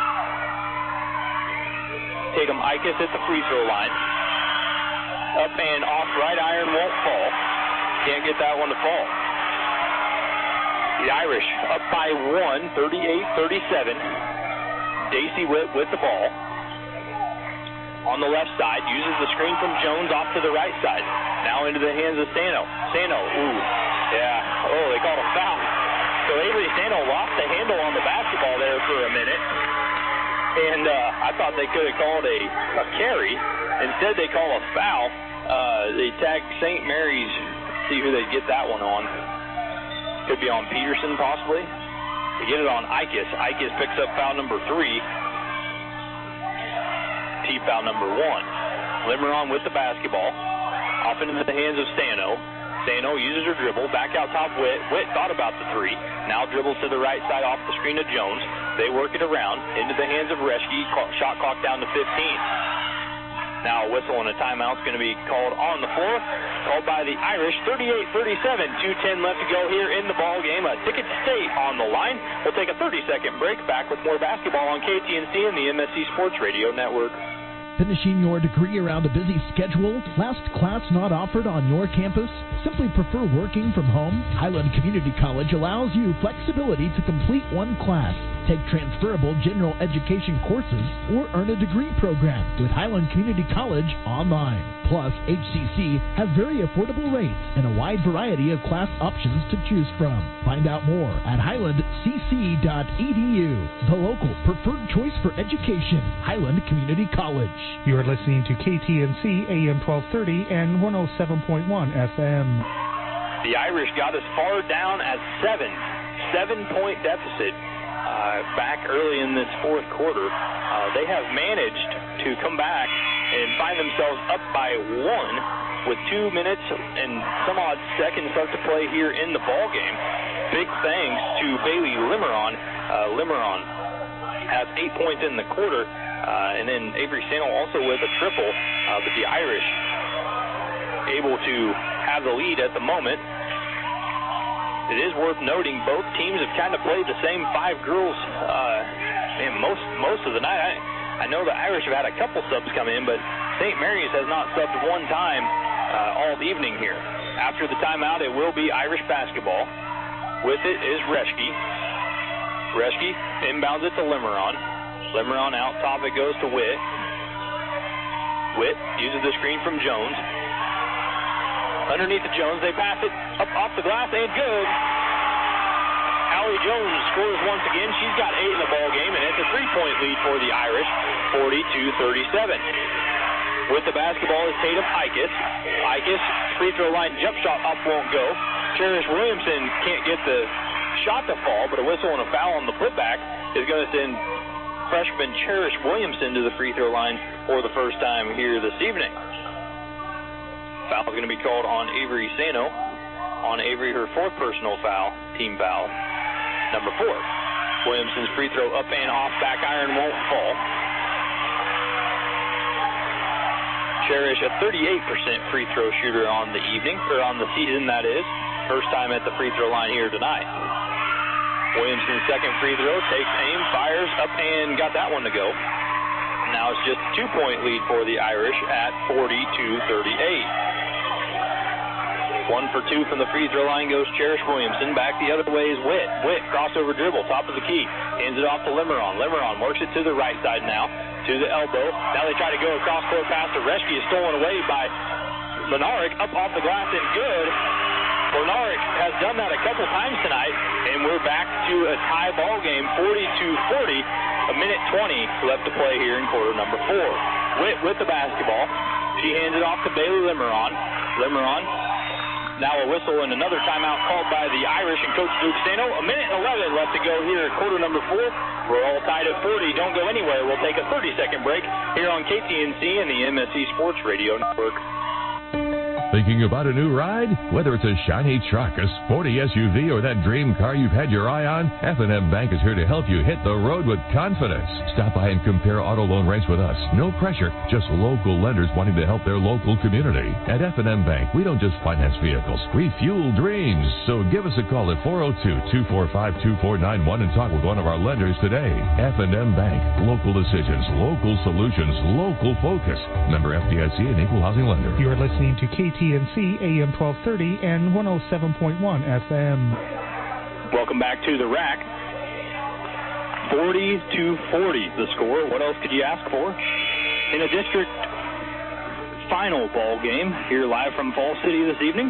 Tatum Ikes at the free throw line. Up and off right iron, won't fall. Can't get that one to fall. The Irish up by one, thirty-eight thirty-seven. Daisy Witt with the ball. On the left side, uses the screen from Jones off to the right side. Now into the hands of Sano. Sano, ooh, yeah, oh, they called a foul. So Avery Sano lost the handle on the basketball there for a minute. And uh, I thought they could have called a, a carry. Instead, they call a foul. Uh, they tag Saint Mary's. See who they get that one on. Could be on Peterson, possibly. They get it on Ikes. Ikes picks up foul number three. Team foul number one. Limeron with the basketball. Off into the hands of Sano. Sano uses her dribble. Back out top Witt. Witt thought about the three. Now dribbles to the right side off the screen of Jones. They work it around. Into the hands of Reschke. Shot clock down to fifteen. Now a whistle and a timeout is going to be called on the floor. Called by the Irish. thirty-eight thirty-seven. two ten left to go here in the ball game. A ticket to state on the line. We'll take a thirty-second break. Back with more basketball on K T N C and the M S C Sports Radio Network. Finishing your degree around a busy schedule? Last class not offered on your campus? Simply prefer working from home? Highland Community College allows you flexibility to complete one class, take transferable general education courses, or earn a degree program with Highland Community College online. Plus, H C C has very affordable rates and a wide variety of class options to choose from. Find out more at highland c c dot e d u. The local preferred choice for education, Highland Community College. You are listening to K T N C A M twelve thirty and one oh seven point one F M. The Irish got as far down as seven, seven-point deficit uh, back early in this fourth quarter. Uh, they have managed to come back and find themselves up by one with two minutes and some odd seconds left to play here in the ball game. Big thanks to Bailey Limeron. Uh, Limeron has eight points in the quarter. Uh, and then Avery Sano also with a triple. Uh, but the Irish able to have the lead at the moment. It is worth noting both teams have kind of played the same five girls uh, man, most most of the night. I, I know the Irish have had a couple subs come in, but Saint Mary's has not subbed one time uh, all evening here. After the timeout, it will be Irish basketball. With it is Reschke. Reschke inbounds it to Limeron. Limeron out top, it goes to Witt. Witt uses the screen from Jones. Underneath the Jones, they pass it up off the glass and good. Allie Jones scores once again. She's got eight in the ball game, and it's a three-point lead for the Irish, forty-two thirty-seven. With the basketball is Tatum Ikes. Ikes, free throw line jump shot up won't go. Cherish Williamson can't get the shot to fall, but a whistle and a foul on the putback is going to send freshman Cherish Williamson to the free throw line for the first time here this evening. Foul is going to be called on Avery Sano. On Avery, her fourth personal foul, team foul, number four. Williamson's free throw up and off, back iron won't fall. Cherish, a thirty-eight percent free throw shooter on the evening, or on the season, that is. First time at the free throw line here tonight. Williamson's second free throw, takes aim, fires up and got that one to go. Now it's just a two-point lead for the Irish at forty-two thirty-eight. One for two from the free throw line goes Cherish Williamson. Back the other way is Witt. Witt, crossover dribble, top of the key. Hands it off to Limeron. Limeron works it to the right side now, to the elbow. Now they try to go across court pass to Reschke. Is stolen away by Lenaric. Up off the glass and good. Lenaric has done that a couple times tonight, and we're back to a tie ball game, forty-two forty. A minute twenty left to play here in quarter number four. Witt with the basketball. She hands it off to Bailey Limeron. Limeron. Now a whistle and another timeout called by the Irish and Coach Luke Sano. A minute and eleven left to go here at quarter number four. We're all tied at forty. Don't go anywhere. We'll take a thirty-second break here on K T N C and the M S C Sports Radio Network. Thinking about a new ride? Whether it's a shiny truck, a sporty S U V, or that dream car you've had your eye on, F and M Bank is here to help you hit the road with confidence. Stop by and compare auto loan rates with us. No pressure, just local lenders wanting to help their local community. At F and M Bank, we don't just finance vehicles, we fuel dreams. So give us a call at four oh two, two four five, two four nine one and talk with one of our lenders today. F and M Bank, local decisions, local solutions, local focus. Member F D I C and equal housing lender. You're listening to K T N C A M twelve thirty and one oh seven point one F M. Welcome back to the rack. forty-two forty the score. What else could you ask for? In a district final ball game here live from Falls City this evening.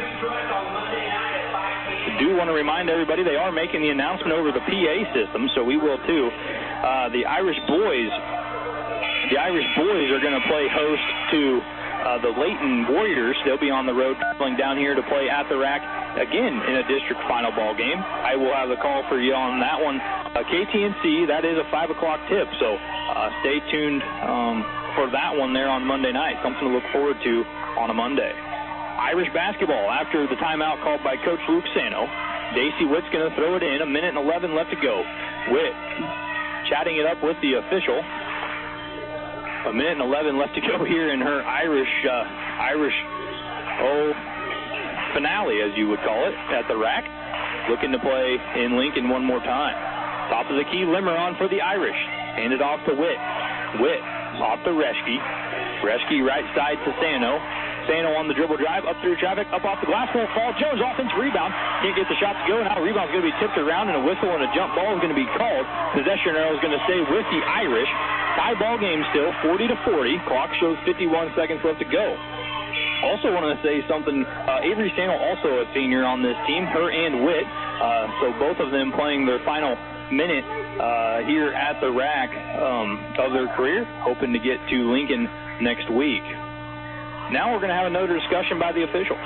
I do want to remind everybody they are making the announcement over the P A system, so we will too. Uh, the Irish boys, the Irish boys are going to play host to Uh, the Layton Warriors. They'll be on the road traveling down here to play at the rack again in a district final ball game. I will have the call for you on that one. Uh, K T N C, that is a five o'clock tip, so uh, stay tuned um, for that one there on Monday night. Something to look forward to on a Monday. Irish basketball after the timeout called by Coach Luke Sano. Daisy Witt's going to throw it in. A minute and eleven left to go. Witt chatting it up with the official. A minute and eleven left to go here in her Irish, uh, Irish, oh, finale, as you would call it, at the rack. Looking to play in Lincoln one more time. Top of the key, Limeron for the Irish. Handed off to Witt. Witt off to Reschke. Reschke right side to Sano. Sano on the dribble drive, up through traffic, up off the glass, won't fall. Jones offensive rebound. Can't get the shot to go. Now the rebound's going to be tipped around, and a whistle and a jump ball is going to be called. Possession arrow is going to stay with the Irish. Tie ball game still, forty to forty. Clock shows fifty-one seconds left to go. Also want to say something. Uh, Avery Sano, also a senior on this team, her and Witt. Uh, so both of them playing their final minute uh, here at the rack um, of their career, hoping to get to Lincoln next week. Now we're going to have another discussion by the officials.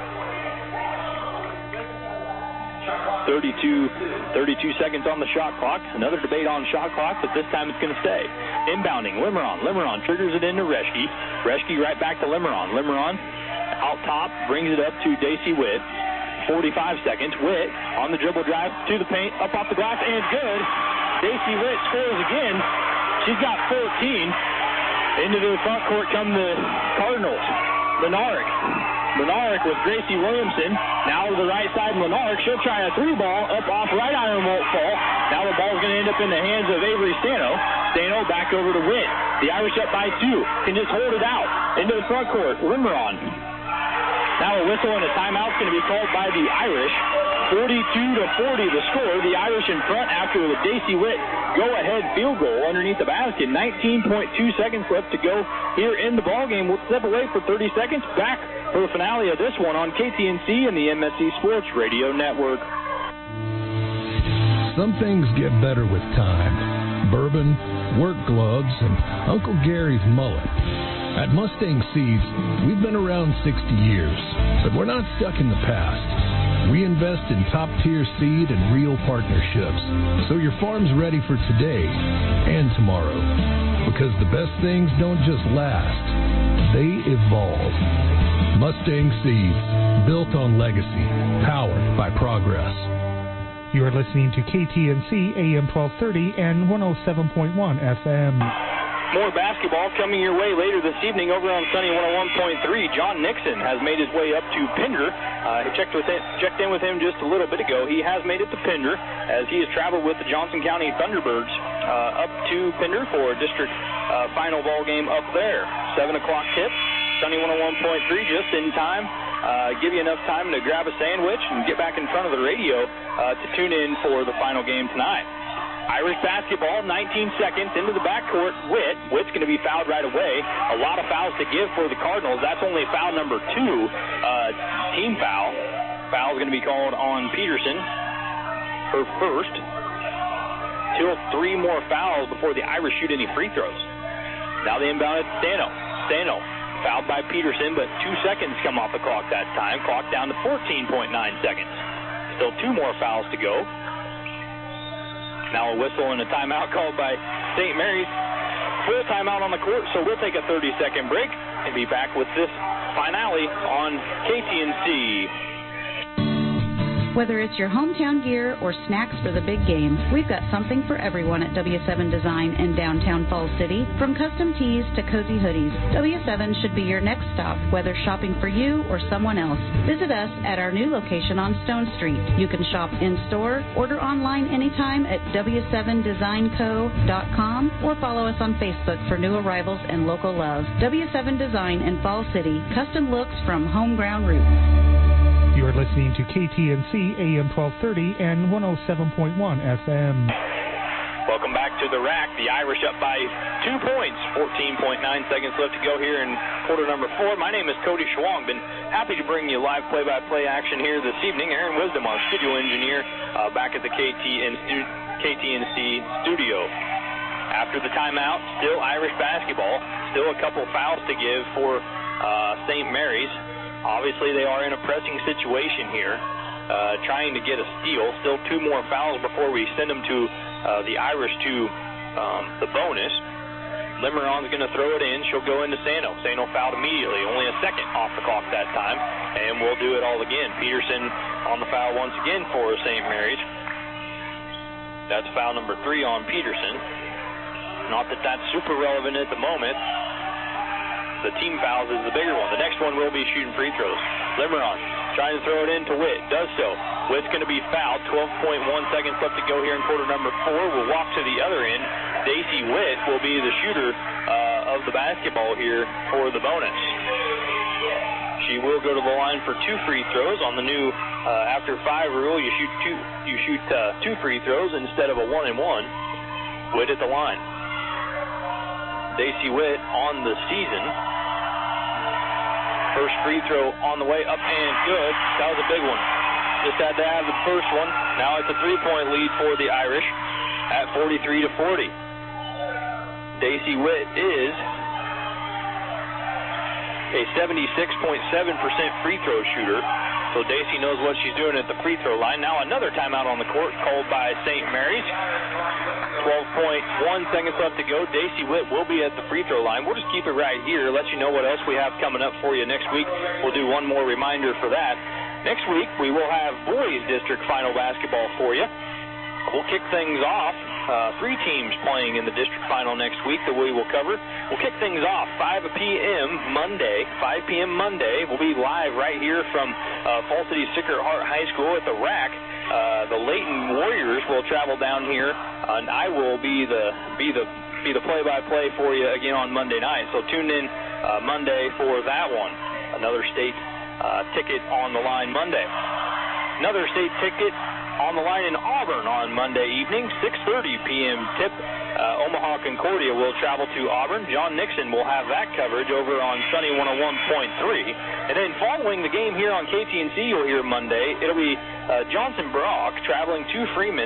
thirty-two, thirty-two seconds on the shot clock. Another debate on shot clock, but this time it's going to stay. Inbounding, Limeron. Limeron triggers it into Reschke. Reschke right back to Limeron. Limeron out top, brings it up to Daisy Witt. forty-five seconds. Witt on the dribble drive to the paint, up off the glass, and good. Daisy Witt scores again. She's got fourteen. Into the front court come the Cardinals. Lenaric. Lenaric with Gracie Williamson. Now to the right side, Lenaric. She'll try a three ball up off right iron, won't fall. Now the ball's going to end up in the hands of Avery Stano. Stano back over to Witt. The Irish up by two. Can just hold it out. Into the front court. Limeron. Now a whistle and a timeout's going to be called by the Irish. forty-two to forty the score. The Irish in front after the Daisy Witt go-ahead field goal underneath the basket. nineteen point two seconds left to go here in the ballgame. We'll step away for thirty seconds. Back for the finale of this one on K T N C and the M S C Sports Radio Network. Some things get better with time. Bourbon, work gloves, and Uncle Gary's mullet. At Mustang Seeds, we've been around sixty years, but we're not stuck in the past. We invest in top-tier seed and real partnerships, so your farm's ready for today and tomorrow. Because the best things don't just last, they evolve. Mustang Seeds, built on legacy, powered by progress. You are listening to K T N C A M twelve thirty and one oh seven point one F M. More basketball coming your way later this evening over on Sunny one oh one point three. John Nixon has made his way up to Pender. Uh, he checked, with him, checked in with him just a little bit ago. He has made it to Pender as he has traveled with the Johnson County Thunderbirds uh, up to Pender for a district uh, final ball game up there. seven o'clock tip. Sunny one oh one point three just in time. Uh, give you enough time to grab a sandwich and get back in front of the radio uh, to tune in for the final game tonight. Irish basketball, nineteen seconds into the backcourt. Witt. Witt's going to be fouled right away. A lot of fouls to give for the Cardinals. That's only foul number two, uh, team foul. Foul's going to be called on Peterson, her first. Till three more fouls before the Irish shoot any free throws. Now the inbound at Stano. Stano fouled by Peterson, but two seconds come off the clock that time. Clock down to fourteen point nine seconds. Still two more fouls to go. Now a whistle and a timeout called by Saint Mary's. Full timeout on the court, so we'll take a thirty-second break and be back with this finale on K T N C. Whether it's your hometown gear or snacks for the big game, we've got something for everyone at W seven Design in downtown Falls City. From custom tees to cozy hoodies, W seven should be your next stop, whether shopping for you or someone else. Visit us at our new location on Stone Street. You can shop in-store, order online anytime at W seven design co dot com, or follow us on Facebook for new arrivals and local love. W seven Design in Falls City, custom looks from homegrown roots. You are listening to K T N C A M twelve thirty and one oh seven point one F M. Welcome back to the rack. The Irish up by two points. fourteen point nine seconds left to go here in quarter number four. My name is Cody Schwong. Been happy to bring you live play-by-play action here this evening. Aaron Wisdom, our studio engineer, uh, back at the K T N C studio. After the timeout, still Irish basketball. Still a couple fouls to give for uh, Saint Mary's. Obviously, they are in a pressing situation here, uh, trying to get a steal. Still two more fouls before we send them to uh, the Irish to um, the bonus. Limeron's going to throw it in. She'll go into Sano. Sano fouled immediately. Only a second off the clock that time, and we'll do it all again. Peterson on the foul once again for Saint Mary's. That's foul number three on Peterson. Not that that's super relevant at the moment. The team fouls is the bigger one. The next one will be shooting free throws. Limeron trying to throw it in to Witt. Does so. Witt's going to be fouled. twelve point one seconds left to go here in quarter number four. We'll walk to the other end. Daisy Witt will be the shooter uh, of the basketball here for the bonus. She will go to the line for two free throws. On the new uh, after five rule, you shoot two. You shoot uh, two free throws instead of a one and one. Witt at the line. Daisy Witt on the season. First free throw on the way up and good. That was a big one. Just had to have the first one. Now it's a three-point lead for the Irish at forty-three to forty. Daisy Witt is a seventy-six point seven percent free throw shooter. So Daisy knows what she's doing at the free throw line. Now another timeout on the court called by Saint Mary's. twelve point one seconds left to go. Daisy Witt will be at the free throw line. We'll just keep it right here, let you know what else we have coming up for you next week. We'll do one more reminder for that. Next week, we will have boys district final basketball for you. we'll kick things off. Uh, three teams playing in the district final next week that we will cover. We'll kick things off five p.m. Monday. five p.m. Monday. We'll be live right here from uh, Fall City Sacred Heart High School at the rack. Uh, the Layton Warriors will travel down here, uh, and I will be the be the be the play-by-play for you again on Monday night. So tune in uh, Monday for that one. Another state uh, ticket on the line Monday. Another state ticket on the line in Auburn on Monday evening, six thirty p.m. tip. Uh, Omaha Concordia will travel to Auburn. John Nixon will have that coverage over on Sunny one oh one point three. And then following the game here on K T N C, you'll hear Monday, it'll be uh, Johnson Brock traveling to Freeman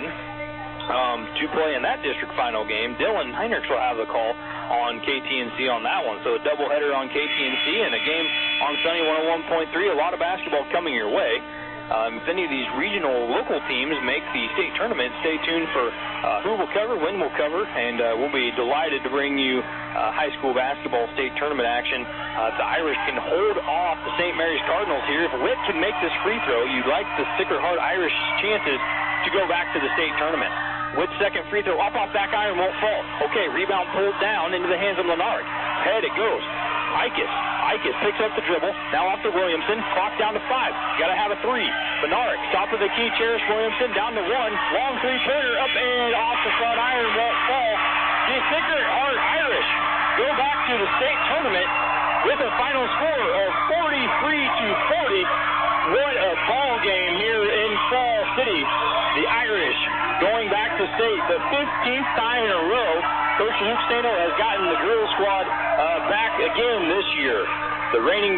um, to play in that district final game. Dylan Heinrichs will have the call on K T N C on that one. So a doubleheader on K T N C and a game on Sunny one oh one point three. A lot of basketball coming your way. Um, if any of these regional local teams make the state tournament, stay tuned for uh, who will cover, when we'll cover, and uh, we'll be delighted to bring you uh, high school basketball state tournament action. Uh, the Irish can hold off the Saint Mary's Cardinals here. If Witt can make this free throw, you'd like the Sacred Heart Irish chances to go back to the state tournament. Witt's second free throw, up off back iron, won't fall. Okay, rebound pulled down into the hands of Lenard. Head it goes. Ikes. Ikes picks up the dribble. Now off to Williamson. Clock down to five. Got to have a three. Bednarik, top of the key, Cherish Williamson down to one. Long three-pointer up and off the front iron, won't fall. The Sacred Heart Irish go back to the state tournament with a final score of forty-three to forty. What a ball game here in Fall City. The Irish going back to state the fifteenth time in a row. Coach Luke Stano has gotten the drill squad uh, back again this year. The reigning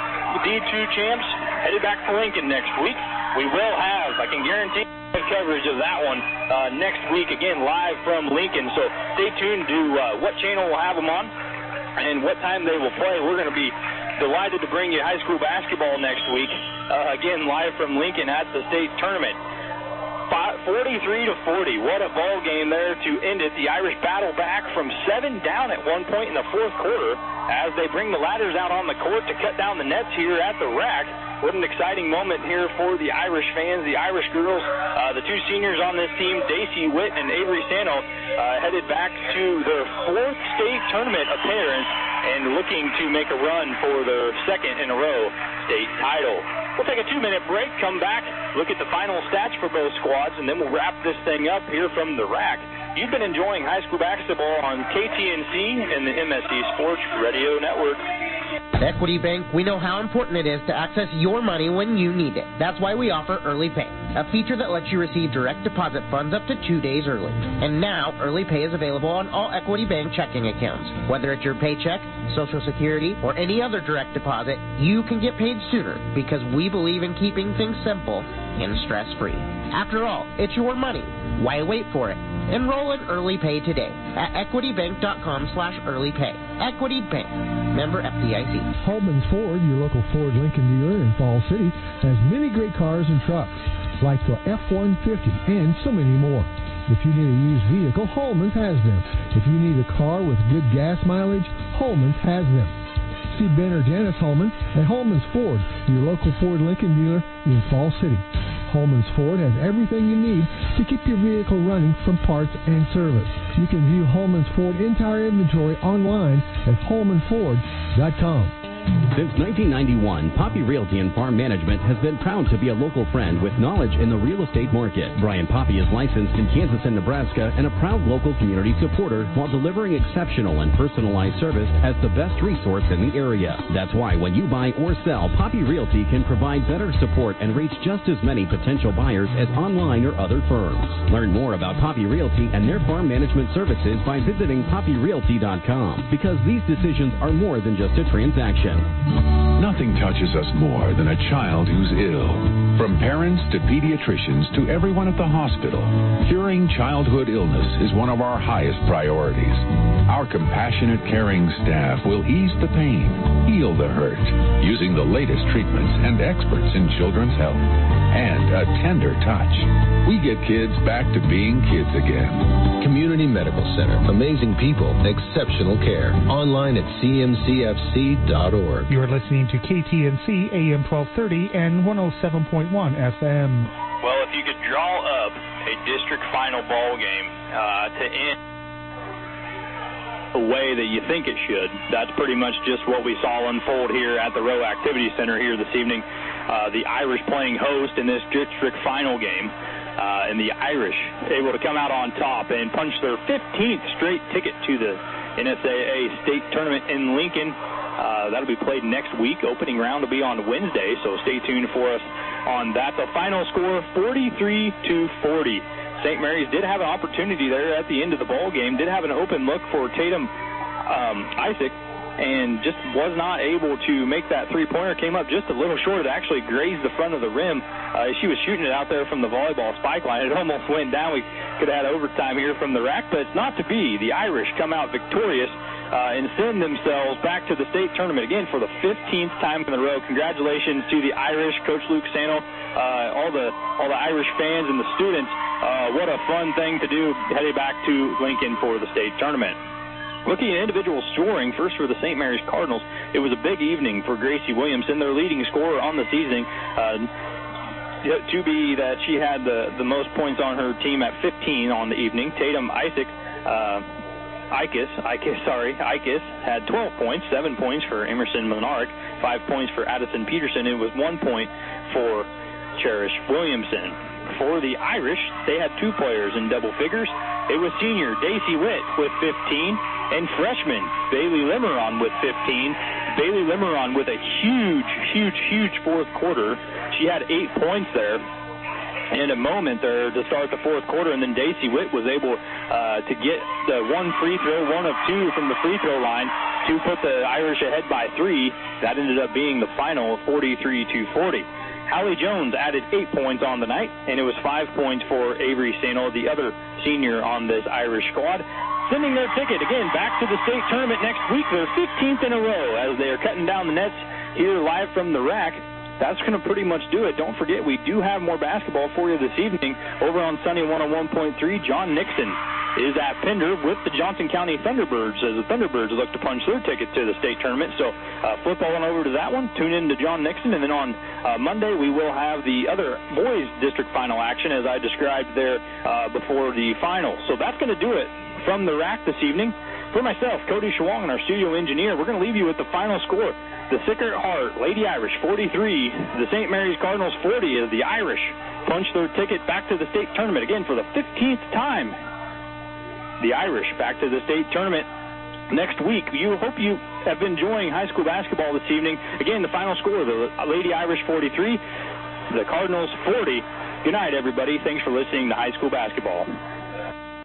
D two champs headed back to Lincoln next week. We will have, I can guarantee, coverage of that one uh, next week, again, live from Lincoln. So stay tuned to uh, what channel we'll have them on and what time they will play. We're going to be delighted to bring you high school basketball next week, uh, again, live from Lincoln at the state tournament. forty-three to forty. What a ball game there to end it. The Irish battle back from seven down at one point in the fourth quarter as they bring the ladders out on the court to cut down the nets here at the rack. What an exciting moment here for the Irish fans, the Irish girls. Uh, the two seniors on this team, Daisy Witt and Avery Sano, uh, headed back to their fourth state tournament appearance and looking to make a run for their second in a row state title. We'll take a two-minute break, come back, look at the final stats for both squads, and then we'll wrap this thing up here from the rack. You've been enjoying high school basketball on K T N C and the M S C Sports Radio Network. At Equity Bank, we know how important it is to access your money when you need it. That's why we offer Early Pay, a feature that lets you receive direct deposit funds up to two days early. And now, Early Pay is available on all Equity Bank checking accounts. Whether it's your paycheck, Social Security, or any other direct deposit, you can get paid sooner because we believe in keeping things simple and stress-free. After all, it's your money. Why wait for it? Enroll in Early Pay today at equitybank.com slash early pay. Equity Bank. Member F D I C. Holman's Ford, your local Ford Lincoln dealer in Fall City, has many great cars and trucks, like the F one fifty and so many more. If you need a used vehicle, Holman's has them. If you need a car with good gas mileage, Holman's has them. See Ben or Janice Holman at Holman's Ford, your local Ford Lincoln dealer in Fall City. Holman's Ford has everything you need to keep your vehicle running from parts and service. You can view Holman's Ford entire inventory online at holman ford dot com. Since nineteen ninety-one, Poppy Realty and Farm Management has been proud to be a local friend with knowledge in the real estate market. Brian Poppy is licensed in Kansas and Nebraska and a proud local community supporter while delivering exceptional and personalized service as the best resource in the area. That's why when you buy or sell, Poppy Realty can provide better support and reach just as many potential buyers as online or other firms. Learn more about Poppy Realty and their farm management services by visiting poppy realty dot com, because these decisions are more than just a transaction. Nothing touches us more than a child who's ill. From parents to pediatricians to everyone at the hospital, curing childhood illness is one of our highest priorities. Our compassionate, caring staff will ease the pain, heal the hurt, using the latest treatments and experts in children's health. And a tender touch. We get kids back to being kids again. Community Medical Center. Amazing people, exceptional care. Online at c m c f c dot org. You are listening to K T N C A M twelve thirty and one oh seven point one F M. Well, if you could draw up a district final ball game uh, to end the way that you think it should. That's pretty much just what we saw unfold here at the Rowe Activity Center here this evening. Uh, the Irish playing host in this district final game, uh, and the Irish able to come out on top and punch their fifteenth straight ticket to the N S A A state tournament in Lincoln. Uh, that'll be played next week. Opening round will be on Wednesday, so stay tuned for us on that. The final score, forty-three to forty. Saint Mary's did have an opportunity there at the end of the ball game, did have an open look for Tatum um, Isaac, and just was not able to make that three-pointer. Came up just a little short. It actually grazed the front of the rim. Uh, she was shooting it out there from the volleyball spike line. It almost went down. We could have had overtime here from the rack, but it's not to be. The Irish come out victorious uh, and send themselves back to the state tournament again for the fifteenth time in a row. Congratulations to the Irish, Coach Luke Sano, uh, all the all the Irish fans and the students. Uh, what a fun thing to do heading back to Lincoln for the state tournament. Looking at individual scoring, first for the Saint Mary's Cardinals, it was a big evening for Gracie Williamson, their leading scorer on the season. Uh, to be that she had the, the most points on her team at fifteen on the evening. Tatum Isaac, uh, Ikes, Ikes, sorry, Ikes had twelve points, seven points for Emerson Monarch, five points for Addison Peterson. It was one point for Cherish Williamson. For the Irish, they had two players in double figures. It was senior Daisy Witt with fifteen and freshman Bailey Limeron with fifteen. Bailey Limeron with a huge, huge, huge fourth quarter. She had eight points there in a moment there to start the fourth quarter, and then Daisy Witt was able uh, to get the one free throw, one of two from the free throw line to put the Irish ahead by three. That ended up being the final, forty-three to forty. Allie Jones added eight points on the night, and it was five points for Avery Sano, the other senior on this Irish squad, sending their ticket again back to the state tournament next week, their fifteenth in a row, as they are cutting down the nets here live from the rack. That's going to pretty much do it. Don't forget, we do have more basketball for you this evening over on Sunny one oh one point three. John Nixon is at Pender with the Johnson County Thunderbirds as the Thunderbirds look to punch their ticket to the state tournament. So uh, flip on over to that one, tune in to John Nixon, and then on uh, Monday we will have the other boys district final action as I described there uh, before the final. So that's going to do it from the rack this evening. For myself, Cody Schwong, and our studio engineer, we're going to leave you with the final score. The Sacred Heart Lady Irish forty-three, the Saint Mary's Cardinals forty, as the Irish punch their ticket back to the state tournament again for the fifteenth time. The Irish back to the state tournament next week. You hope you have been enjoying high school basketball this evening. Again, the final score, the Lady Irish forty-three, the Cardinals forty. Good night, everybody. Thanks for listening to high school basketball.